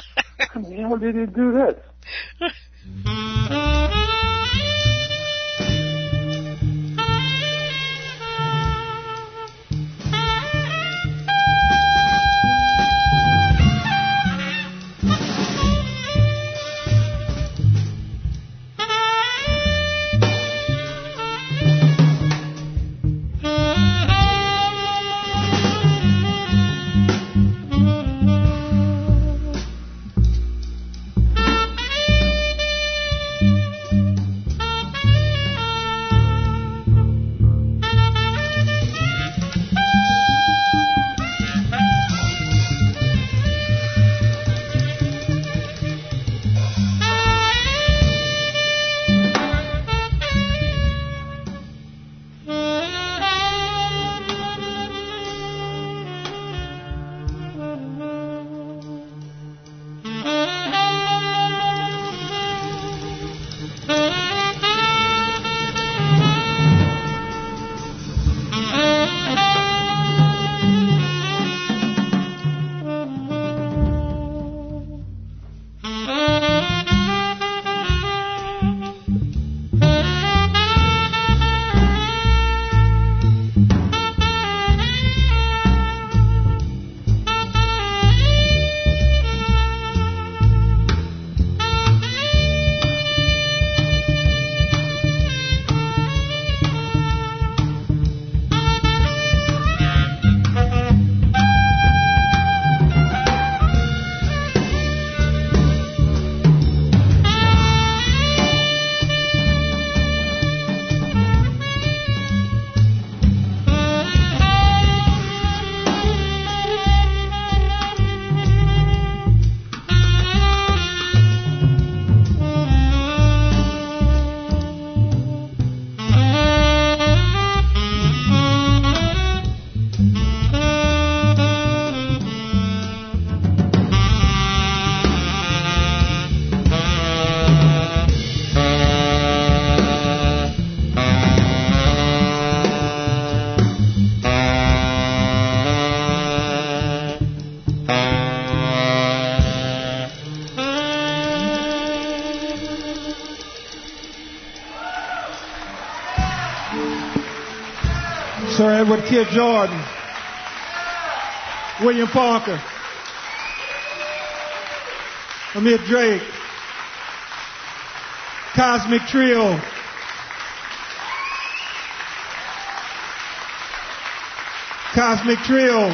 How the hell did he do that? Sir Edward Kid Jordan, William Parker, Amir Drake, Cosmic Trio, Cosmic Trio.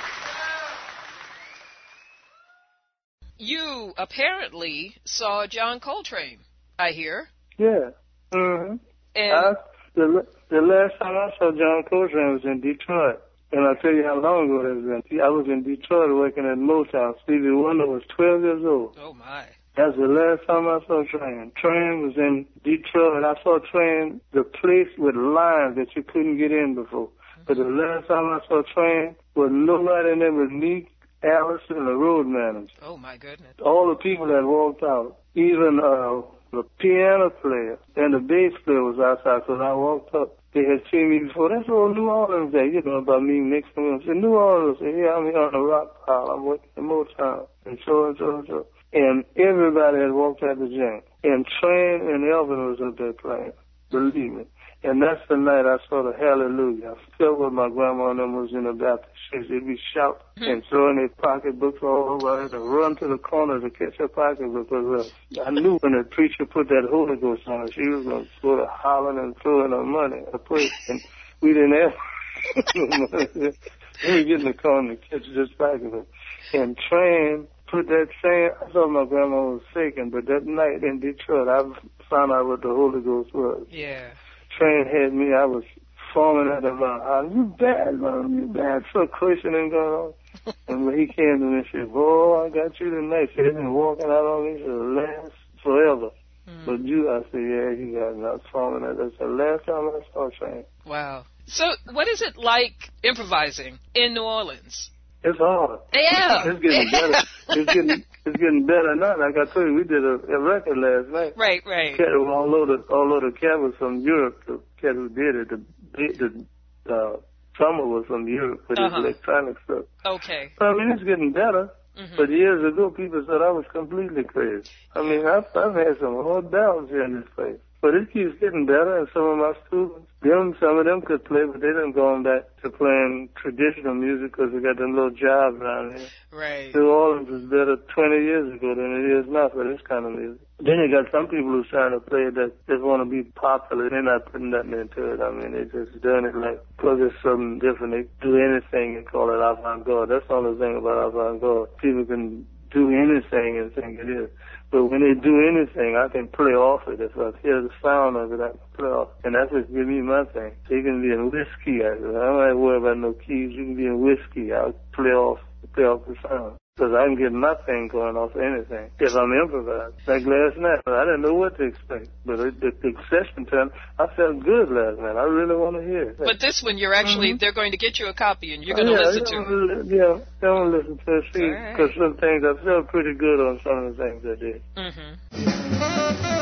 You apparently saw John Coltrane, I hear. Yeah. Mm-hmm. And I, the, the last time I saw John Coltrane was in Detroit. And I'll tell you how long ago that was. I was in Detroit working at Motown. Stevie Wonder was twelve years old. Oh, my. That's the last time I saw Train. Train was in Detroit. I saw Train, the place with lines that you couldn't get in before. Mm-hmm. But the last time I saw Train was nobody in there but me, Alice, and the road manager. Oh, my goodness. All the people that walked out, even uh, the piano player and the bass player was outside. So I walked up. They had seen me before. That's all New Orleans day, you know, about me next to them. I said, New Orleans, I said, yeah, I'm here on the rock pile. I'm working in Motown, and so and so and so. And everybody had walked out the joint. And Train and Elvin was up there playing, believe me. And that's the night I saw the Hallelujah. I felt what my grandma and them was in the Baptist church. They'd be shouting and throwing their pocketbooks all over. I had to run to the corner to catch her pocketbook. Because I knew when the preacher put that Holy Ghost on her, she was going to sort of hollering and throwing her money. And we didn't have money. We get in the corner to catch this pocketbook. And Train put that same, I thought my grandma was faking, but that night in Detroit, I found out what the Holy Ghost was. Yeah. Train had me, I was foaming at him out, hollering, you bad, man, you bad, so questioning going on. And when he came to me and said, boy, I got you tonight. He had been walking out on me for the last forever. Mm. But you, I said, yeah, you got me. I was foaming at him. That's the last time I saw Train. Wow. So what is it like improvising in New Orleans? It's hard. Yeah. It's getting better. It's getting it's getting better now. Like I told you, we did a, a record last night. Right, right. Cat, although the although the cat was from Europe, the cat who did it, the the uh, drummer was from Europe with uh-huh. his electronic stuff. Okay. I mean, it's getting better. Mm-hmm. But years ago, people said I was completely crazy. I mean, I've, I've had some hard battles here in this place. But it keeps getting better, and some of my students, them, some of them could play, but they done gone back to playing traditional music because they got them little jobs around here. Right. New Orleans was better twenty years ago than it is now for this kind of music. Then you got some people who's trying to play that just want to be popular. They're not putting nothing into it. I mean, they just doing it like, because it's something different. They do anything and call it avant-garde. That's the only thing about avant-garde. People can do anything and think it is. But when they do anything, I can play off it. If I hear the sound of it, I can play off. And that's what give me my thing. So you can be in whiskey. I, I don't have to worry about no keys. You can be in whiskey. I'll play off, play off the sound. Because I can get my thing going off anything if I'm improvised. Like last night, I didn't know what to expect. But it, the, the session time, I felt good last night. I really want to hear it. But this one, you're actually, mm-hmm. they're going to get you a copy and you're going to yeah, listen to it. Yeah, I'm going to listen to it. See, because right. some things, I felt pretty good on some of the things I did. Mm-hmm.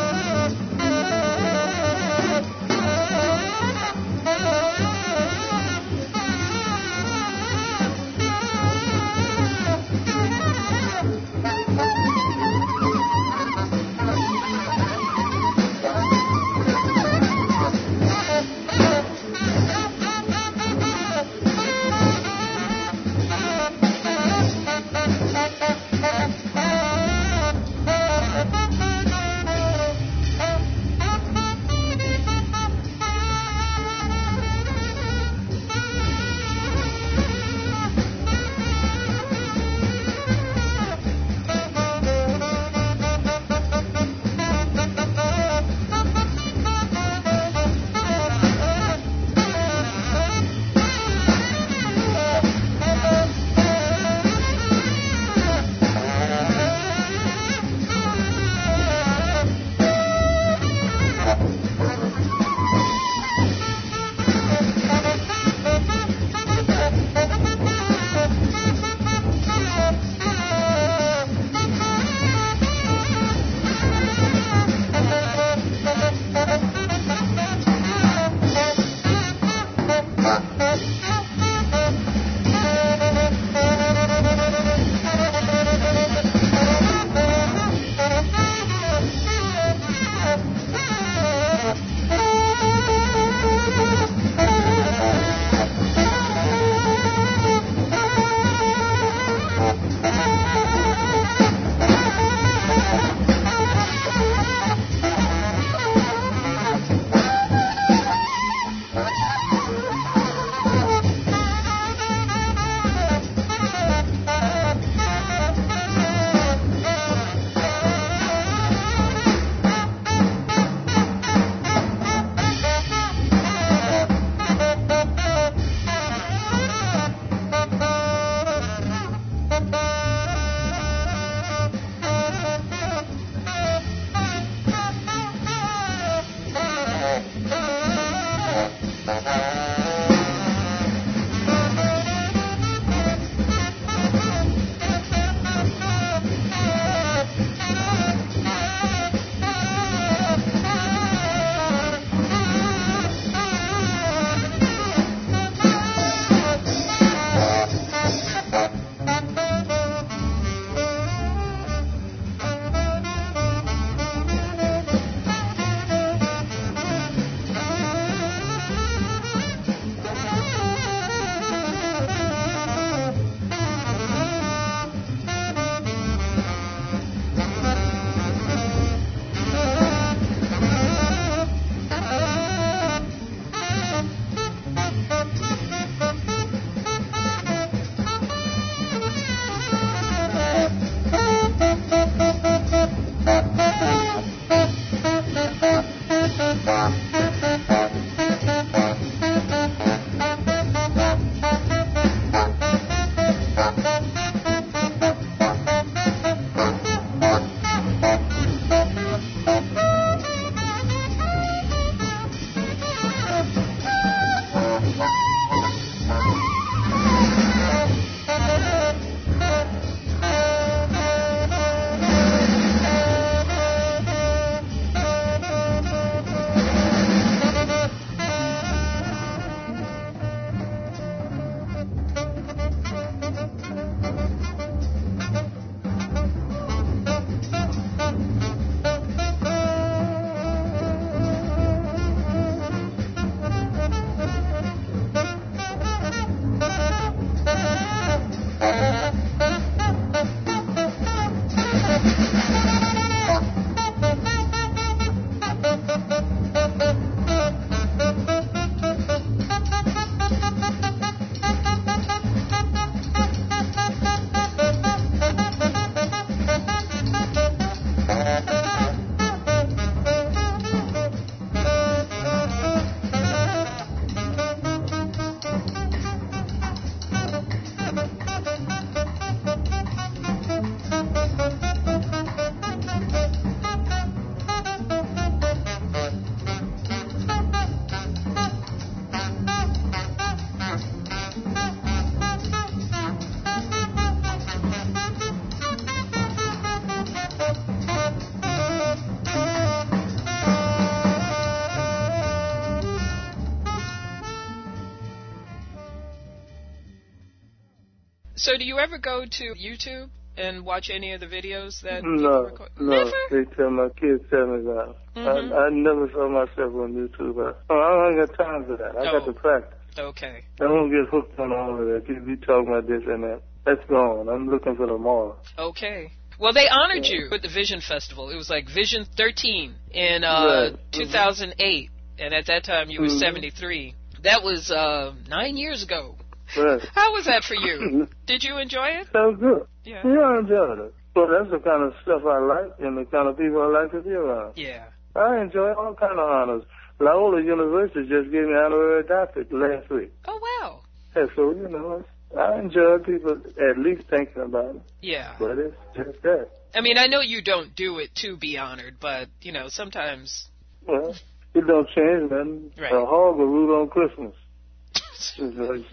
So do you ever go to YouTube and watch any of the videos that no, people record? No, Never? they tell my kids tell me that. Mm-hmm. I, I never saw myself on YouTube. I, oh, I don't got time for that. I oh. got to practice. Okay. I don't get hooked on all of that. You be talking about this and that. That's gone. I'm looking for tomorrow. Okay. Well, they honored yeah. you at the Vision Festival. It was like Vision thirteen in uh, right. two thousand eight, mm-hmm. and at that time you were mm-hmm. seventy-three. That was uh, nine years ago. Right. How was that for you? Did you enjoy it? That was good. Yeah. Yeah, I enjoyed it. Well, that's the kind of stuff I like and the kind of people I like to be around. Yeah. I enjoy all kind of honors. Loyola University just gave me an honorary doctorate last week. Oh, wow. Yeah, so, you know, I enjoy people at least thinking about it. Yeah. But it's just that. I mean, I know you don't do it to be honored, but, you know, sometimes... Well, it don't change nothing. Right. A hog will root on Christmas. That's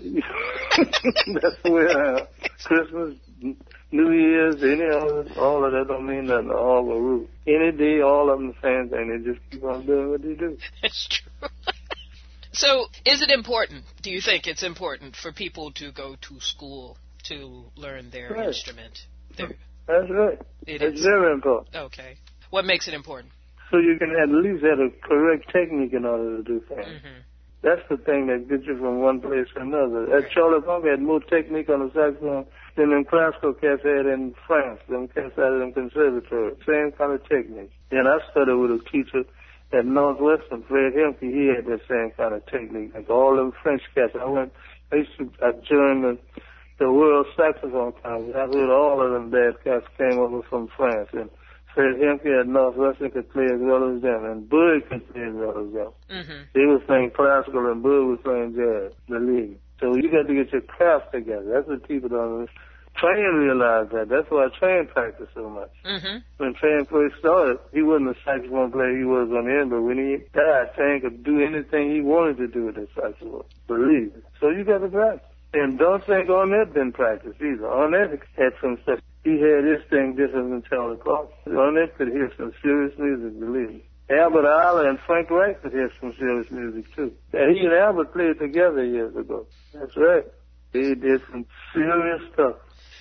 the way I am. Christmas, New Year's, any other, all of that don't mean nothing. A hog will root. Any day, all of them the same thing. They just keep on doing what they do. That's true. So, is it important, do you think it's important for people to go to school to learn their right. instrument? Their, That's right. It it's is. very important. Okay. What makes it important? So you can at least have a correct technique in order to do things. Mm-hmm. That's the thing that gets you from one place to another. Right. At Charlie Funk had more technique on the saxophone than them classical cats had in France. Them cats had in conservatory. Same kind of technique. And I studied with a teacher at Northwestern, Fred Hemke. He had that same kind of technique. Like all them French cats. I went, I used to, I joined the, the World Saxophone Congress. I heard all of them bad cats came over from France. And Fred Hemke at Northwestern could play as well as them, and Bud could play as well as them. Mm-hmm. They were playing classical and Bud was playing jazz, the league. So you got to get your craft together. That's what people don't Train realized that. That's why Train practiced so much. Mm-hmm. When Train first started, he wasn't the saxophone player he was on the end, but when he died, Train could do anything he wanted to do with the saxophone. Believe it. So you got to practice. And don't think Ornette didn't practice either. Ornette had some stuff. He had this thing different than Charlie Clark. Ornette could hear some serious music, believe me. Albert Ayler and Frank Wright could hear some serious music, too. And he and Albert played together years ago. That's right. They did some serious stuff.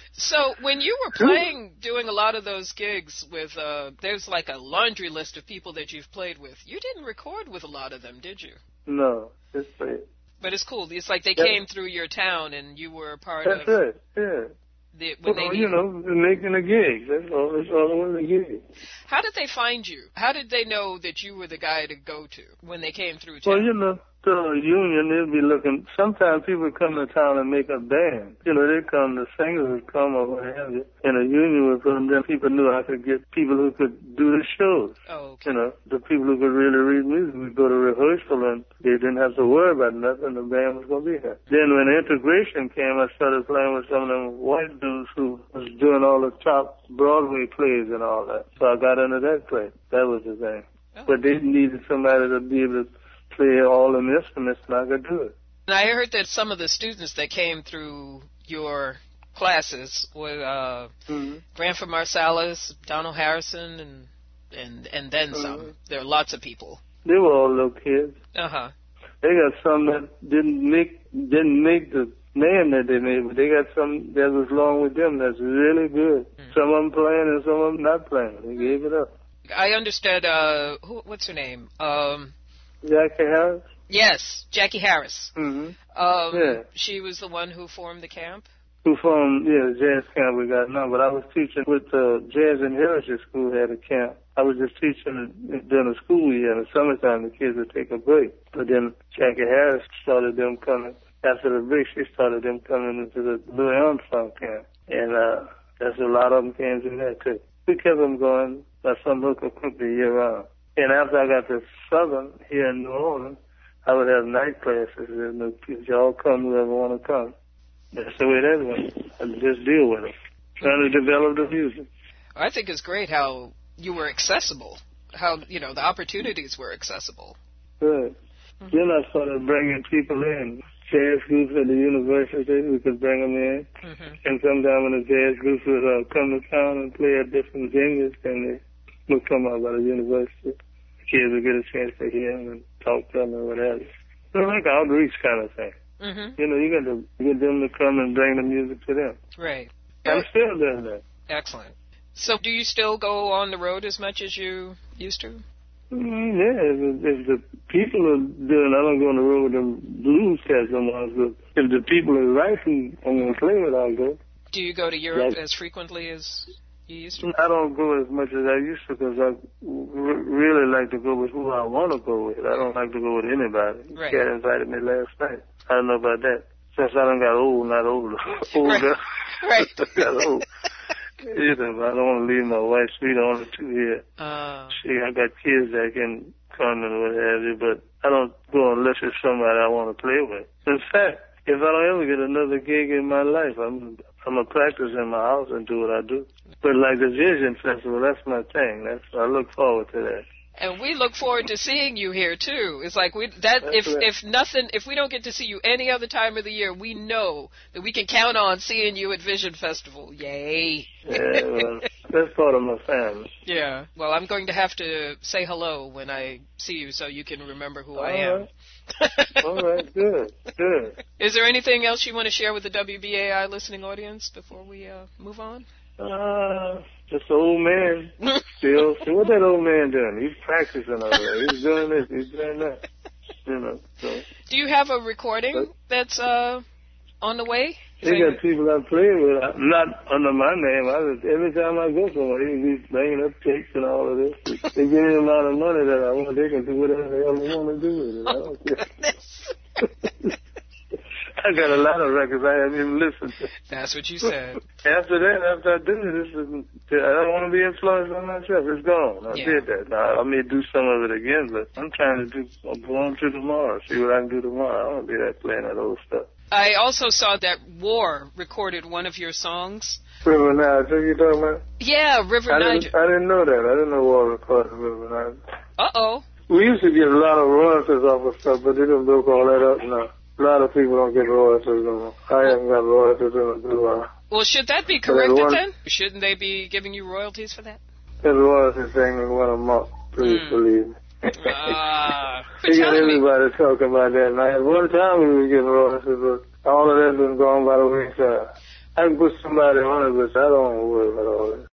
So when you were playing, doing a lot of those gigs with, uh, there's like a laundry list of people that you've played with. You didn't record with a lot of them, did you? No, just play. But it's cool. It's like they That's, came through your town and you were a part that's of. That's right, yeah. The, when well, they you know, making a gig. That's all. That's all I want to gig. How did they find you? How did they know that you were the guy to go to when they came through town? Well, you know, the union, they'll be looking. Sometimes people come to town and make a band. You know, they come, the singers would come or what have you, and a union would put them there. People knew I could get people who could do the shows. Oh, okay. You know, the people who could really read music would go to rehearsal and they didn't have to worry about nothing. The band was going to be here. Then when integration came, I started playing with some of them white dudes who was doing all the top Broadway plays and all that. So I got into that play. That was the thing. Oh. But they needed somebody to be able to play all the instruments, and I could do it. And I heard that some of the students that came through your classes were uh, mm-hmm. Branford Marsalis, Donald Harrison, and and and then mm-hmm. some. There are lots of people. They were all little kids. Uh huh. They got some that didn't make didn't make the name that they made, but they got some that was along with them that's really good. Mm-hmm. Some of them playing and some of them not playing. They gave it up. I understood. Uh, who? What's her name? Um. Jackie Harris? Yes, Jackie Harris. Mm-hmm. Um, yeah. She was the one who formed the camp? Who formed, yeah, the jazz camp we got now. But I was teaching with the uh, Jazz and Heritage School had a camp. I was just teaching during the school year. In the summertime, the kids would take a break. But then Jackie Harris started them coming. After the break, she started them coming into the Louis Armstrong camp. And uh, that's a lot of them came through that, too. We kept them going by some hook or crook the year round. And after I got to Southern, here in New Orleans, I would have night classes, and the kids all come whoever want to come. That's the way that went. I just deal with them, trying to develop the music. I think it's great how you were accessible, how, you know, the opportunities were accessible. Good. Mm-hmm. Then I started bringing people in. Jazz groups at the university, we could bring them in. Mm-hmm. And sometimes when the jazz groups would uh, come to town and play at different venues, then they would come out by the university. The kids would get a chance to hear them and talk to them and whatever. So like outreach kind of thing. Mm-hmm. You know, you got to get them to come and bring the music to them. Right. I'm still doing that. Excellent. So do you still go on the road as much as you used to? Mm, yeah, if, if the people are doing, I don't go on the road with them blues cats no more, but if the people are writing, I'm going to play with, I'll go. Do you go to Europe like, as frequently as you used to? I don't go as much as I used to because I r- really like to go with who I want to go with. I don't like to go with anybody. Right. Cat invited me last night. I don't know about that. Since I done got old, not older. Older. Right. I got old. You know, I don't want to leave my wife, sweet on two here. Uh, See, I got kids that can come and what have you, but I don't go unless it's somebody I want to play with. In fact, if I don't ever get another gig in my life, I'm I'm gonna practice in my house and do what I do. But like the Vision Festival, that's my thing. That's I look forward to that. And we look forward to seeing you here too. It's like we that That's if right. if nothing if we don't get to see you any other time of the year, we know that we can count on seeing you at Vision Festival. Yay! Yeah, well, that's part of my family. Yeah. Well, I'm going to have to say hello when I see you, so you can remember who All I am. Right. All right. Good. Good. Is there anything else you want to share with the W B A I listening audience before we uh, move on? Uh, just an old man. Still, see what that old man doing? He's practicing over there. He's doing this. He's doing that. You know. So. Do you have a recording that's uh on the way? They got people I play with, not under my name. I just, every time I go somewhere, they be bringing up tapes and all of this. They give me a lot of money that I want. They can do whatever the hell they want to do with it. I don't care. I got a lot of records I haven't even listened to. That's what you said. After that, after I do this, I don't want to be influenced by myself. It's gone. I yeah. did that. Now, I may do some of it again, but I'm trying to do, I'll go on to tomorrow, see what I can do tomorrow. I don't want to be that playing that old stuff. I also saw that War recorded one of your songs. River Niger, you talking about? Yeah, River I Niger. didn't, I didn't know that. I didn't know War recorded River Niger. Uh-oh. We used to get a lot of royalties off of stuff, but they done broke all that up now. A lot of people don't get royalties no more. I haven't got royalties in a while. Well, should that be corrected one, then? Shouldn't they be giving you royalties for that? That royalties thing is one a month. Please mm. believe me. Uh, you got everybody me. talking about that. And at one time we were getting royalties, but all of that's been gone by the wayside. I can put somebody on it, but I don't want to worry about all that.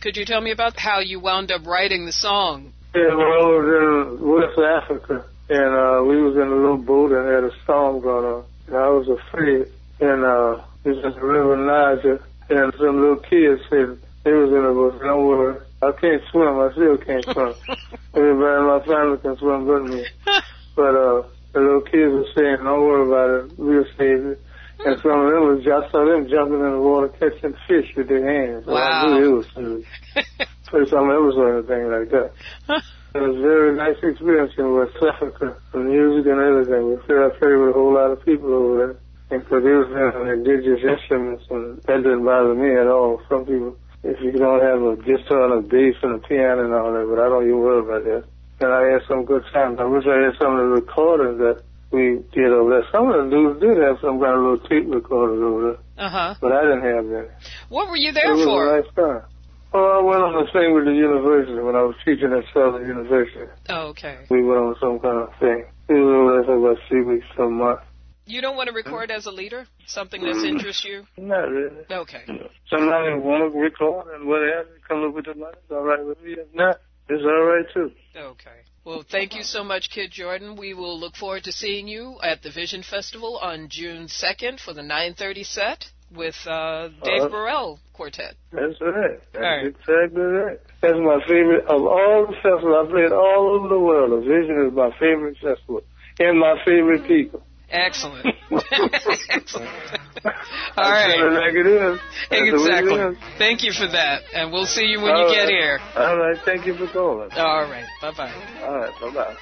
Could you tell me about how you wound up writing the song? Yeah, well, I was in West Africa, and uh, we was in a little boat and had a storm going on. And I was afraid, and uh, it was in the River Niger, and some little kids said, they was in the boat, don't worry, I can't swim, I still can't swim. Everybody in my family can swim but me. But uh, the little kids were saying, don't worry about it, we'll save it. And some of them was, I saw them jumping in the water catching fish with their hands. So wow. I knew it was serious. First time I ever saw anything like that. It was a very nice experience in West Africa, the music and everything. We I played with a whole lot of people over there and produced them indigenous instruments, and that didn't bother me at all. Some people, if you don't have a guitar and a bass and a piano and all that, but I don't even worry about that. And I had some good times. I wish I had some of the recordings that we did over there. Some of the dudes did have some kind of little tape recorders over there. Uh-huh. But I didn't have that. What were you there it was for? A nice time. Oh, I went on the thing with the university when I was teaching at Southern University. Oh, okay. We went on some kind of thing. We were over there for about three weeks, some month. You don't want to record as a leader? Something that interests you? Not really. Okay. Sometimes you want to record and whatever, come up with the money, it's all right with me. If not, it's all right too. Okay. Well, thank you so much, Kid Jordan. We will look forward to seeing you at the Vision Festival on June second for the nine thirty set with uh, Dave uh, Burrell Quartet. That's right. That's right. Exactly right. That's my favorite. Of all the festivals I've played all over the world, the Vision is my favorite festival and my favorite people. Excellent. Excellent. All right. Like it is. Exactly. It is. Thank you for that, and we'll see you when all you right. get here. All right. Thank you for calling. All right. Bye-bye. All right. Bye-bye.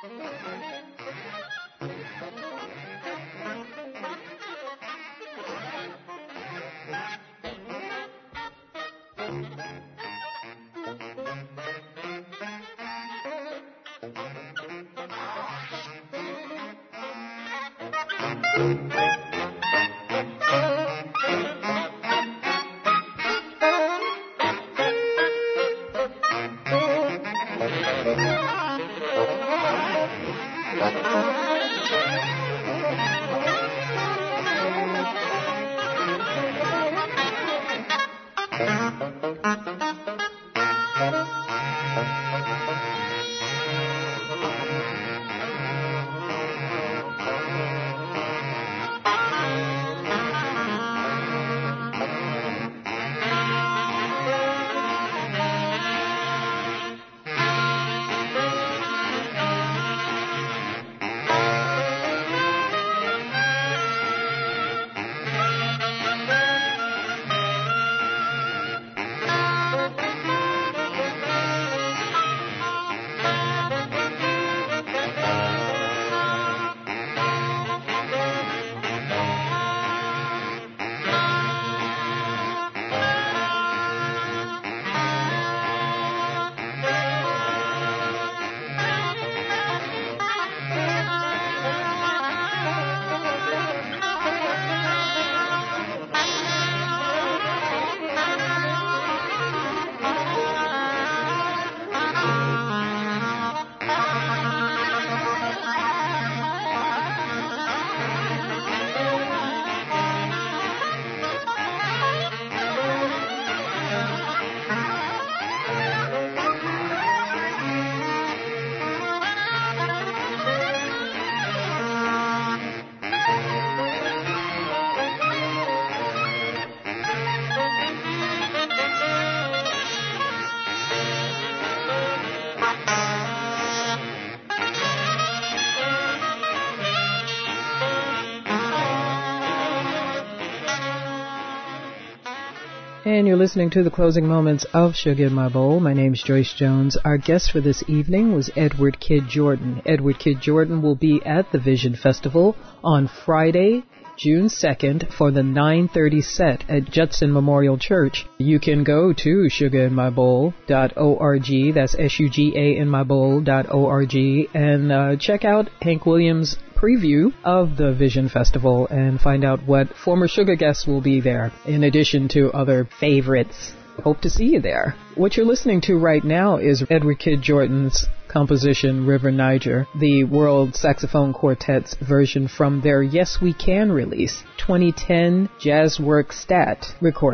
And you're listening to the closing moments of Sugar in My Bowl. My name's Joyce Jones. Our guest for this evening was Edward Kid Jordan. Edward Kid Jordan will be at the Vision Festival on Friday, June second, for the nine thirty set at Judson Memorial Church. You can go to sugar in my bowl dot org, that's S U G A in my bowl dot org, and uh, check out Hank Williams' preview of the Vision Festival and find out what former Sugar guests will be there, in addition to other favorites. Hope to see you there. What you're listening to right now is Edward Kid Jordan's composition, River Niger, the World Saxophone Quartet's version from their Yes We Can release, twenty ten Jazzwork Stat recording.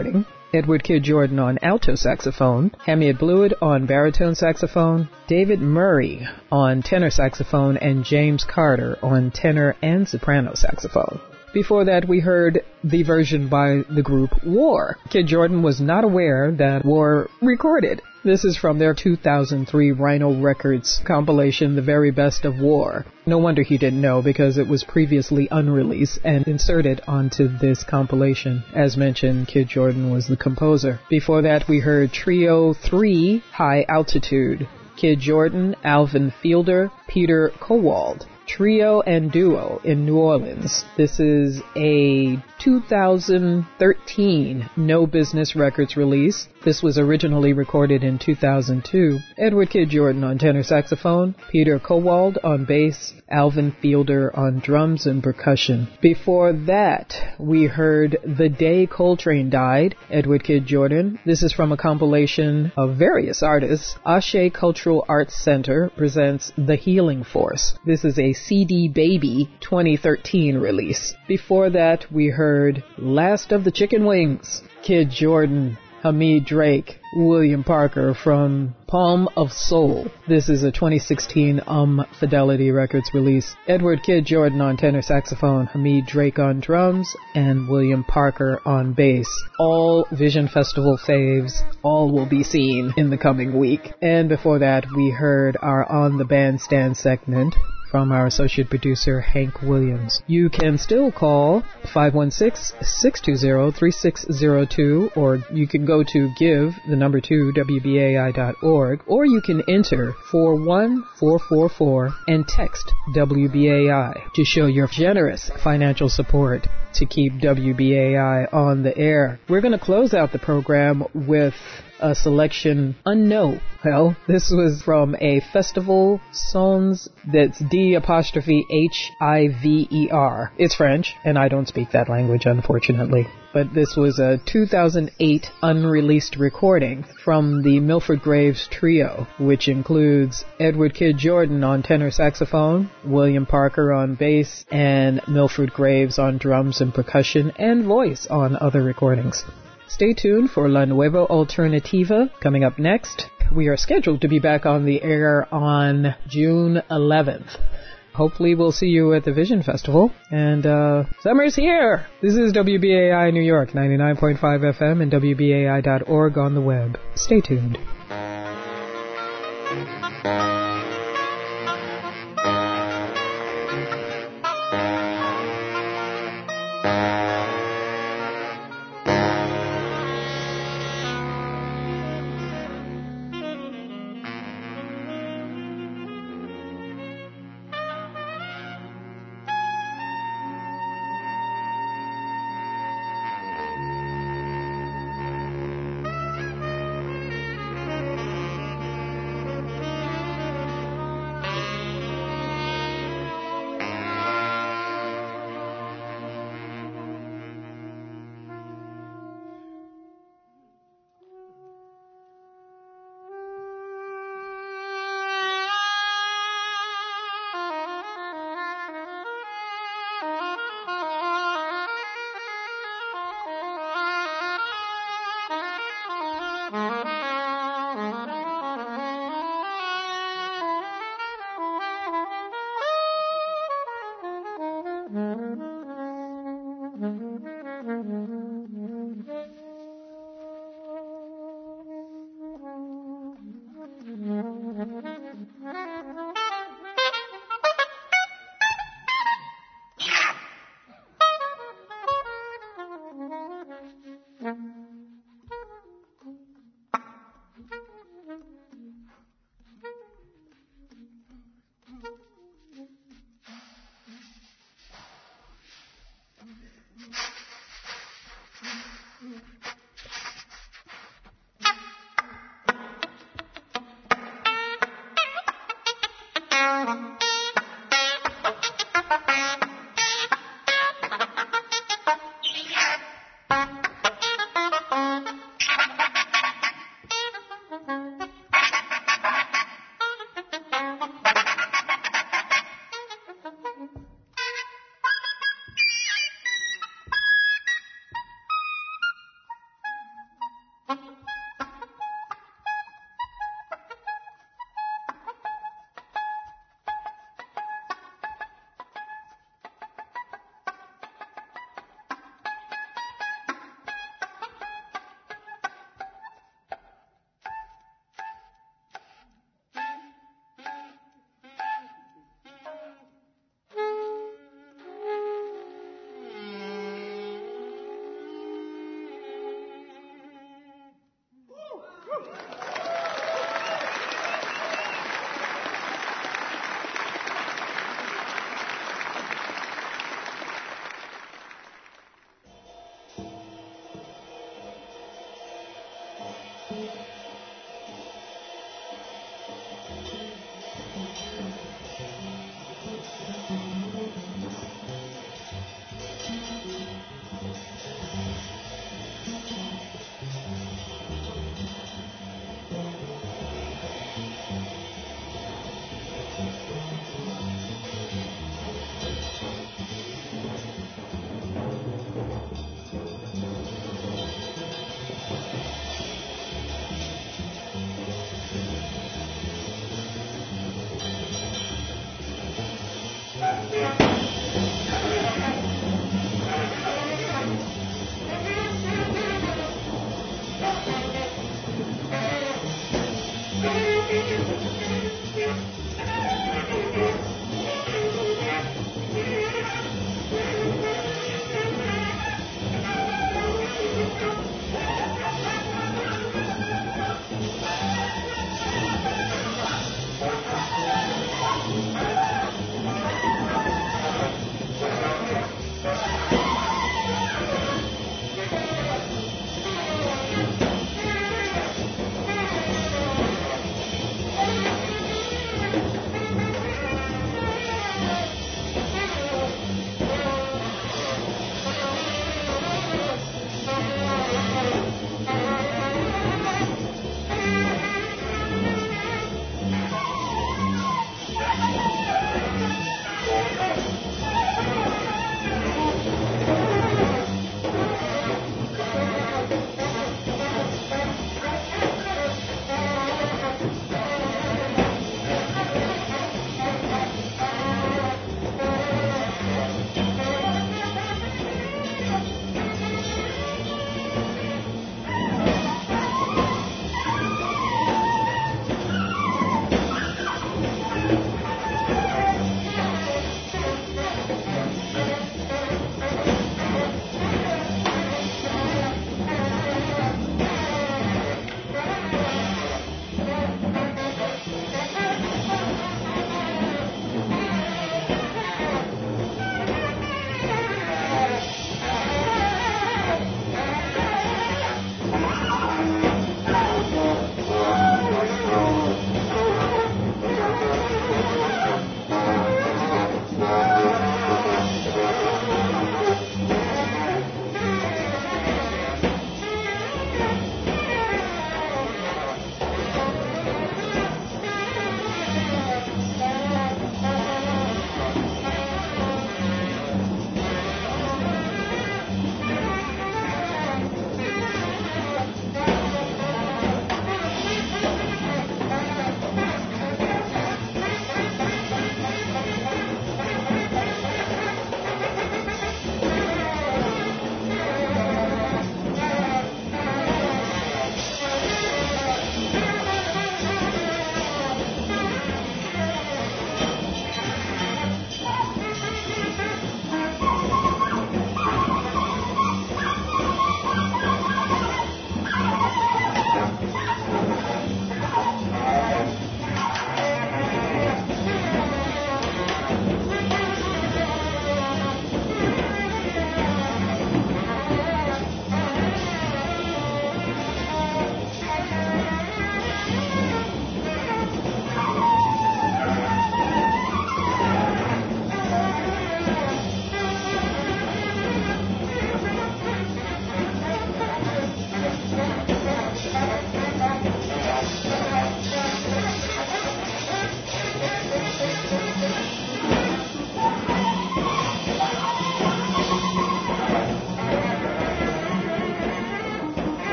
Edward Kid Jordan on alto saxophone, Hamiet Bluiett on baritone saxophone, David Murray on tenor saxophone, and James Carter on tenor and soprano saxophone. Before that, we heard the version by the group War. Kid Jordan was not aware that War recorded. This is from their two thousand three Rhino Records compilation, The Very Best of War. No wonder he didn't know, because it was previously unreleased and inserted onto this compilation. As mentioned, Kid Jordan was the composer. Before that, we heard Trio three, High Altitude. Kid Jordan, Alvin Fielder, Peter Kowald. Trio and Duo in New Orleans. This is a two thousand thirteen No Business Records release. This was originally recorded in two thousand two. Edward Kid Jordan on tenor saxophone, Peter Kowald on bass, Alvin Fielder on drums and percussion. Before that, we heard The Day Coltrane Died, Edward Kid Jordan. This is from a compilation of various artists. Ashe Cultural Arts Center presents The Healing Force. This is a C D Baby twenty thirteen release. Before that, we heard Last of the Chicken Wings, Kid Jordan, Hamid Drake, William Parker from Palm of Soul. This is a twenty sixteen Um Fidelity Records release. Edward Kid Jordan on tenor saxophone, Hamid Drake on drums, and William Parker on bass. All Vision Festival faves. All will be seen in the coming week. And before that, we heard our On the Bandstand segment from our associate producer, Hank Williams. You can still call five one six, six two zero, three six zero two, or you can go to give, the number two, W B A I dot org, or you can enter four one four four four and text W B A I to show your generous financial support to keep W B A I on the air. We're going to close out the program with a selection unknown. Well, this was from a festival songs that's D apostrophe H I V E R. It's French, and I don't speak that language, unfortunately. But this was a two thousand eight unreleased recording from the Milford Graves Trio, which includes Edward Kid Jordan on tenor saxophone, William Parker on bass, and Milford Graves on drums and percussion, and voice on other recordings. Stay tuned for La Nueva Alternativa coming up next. We are scheduled to be back on the air on June eleventh. Hopefully we'll see you at the Vision Festival. And uh, summer's here! This is W B A I New York, ninety-nine point five F M and W B A I dot org on the web. Stay tuned.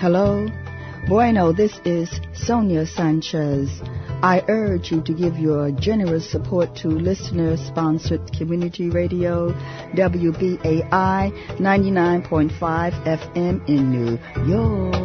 Hello? Bueno, this is Sonia Sanchez. I urge you to give your generous support to listener-sponsored community radio, W B A I ninety-nine point five F M in New York.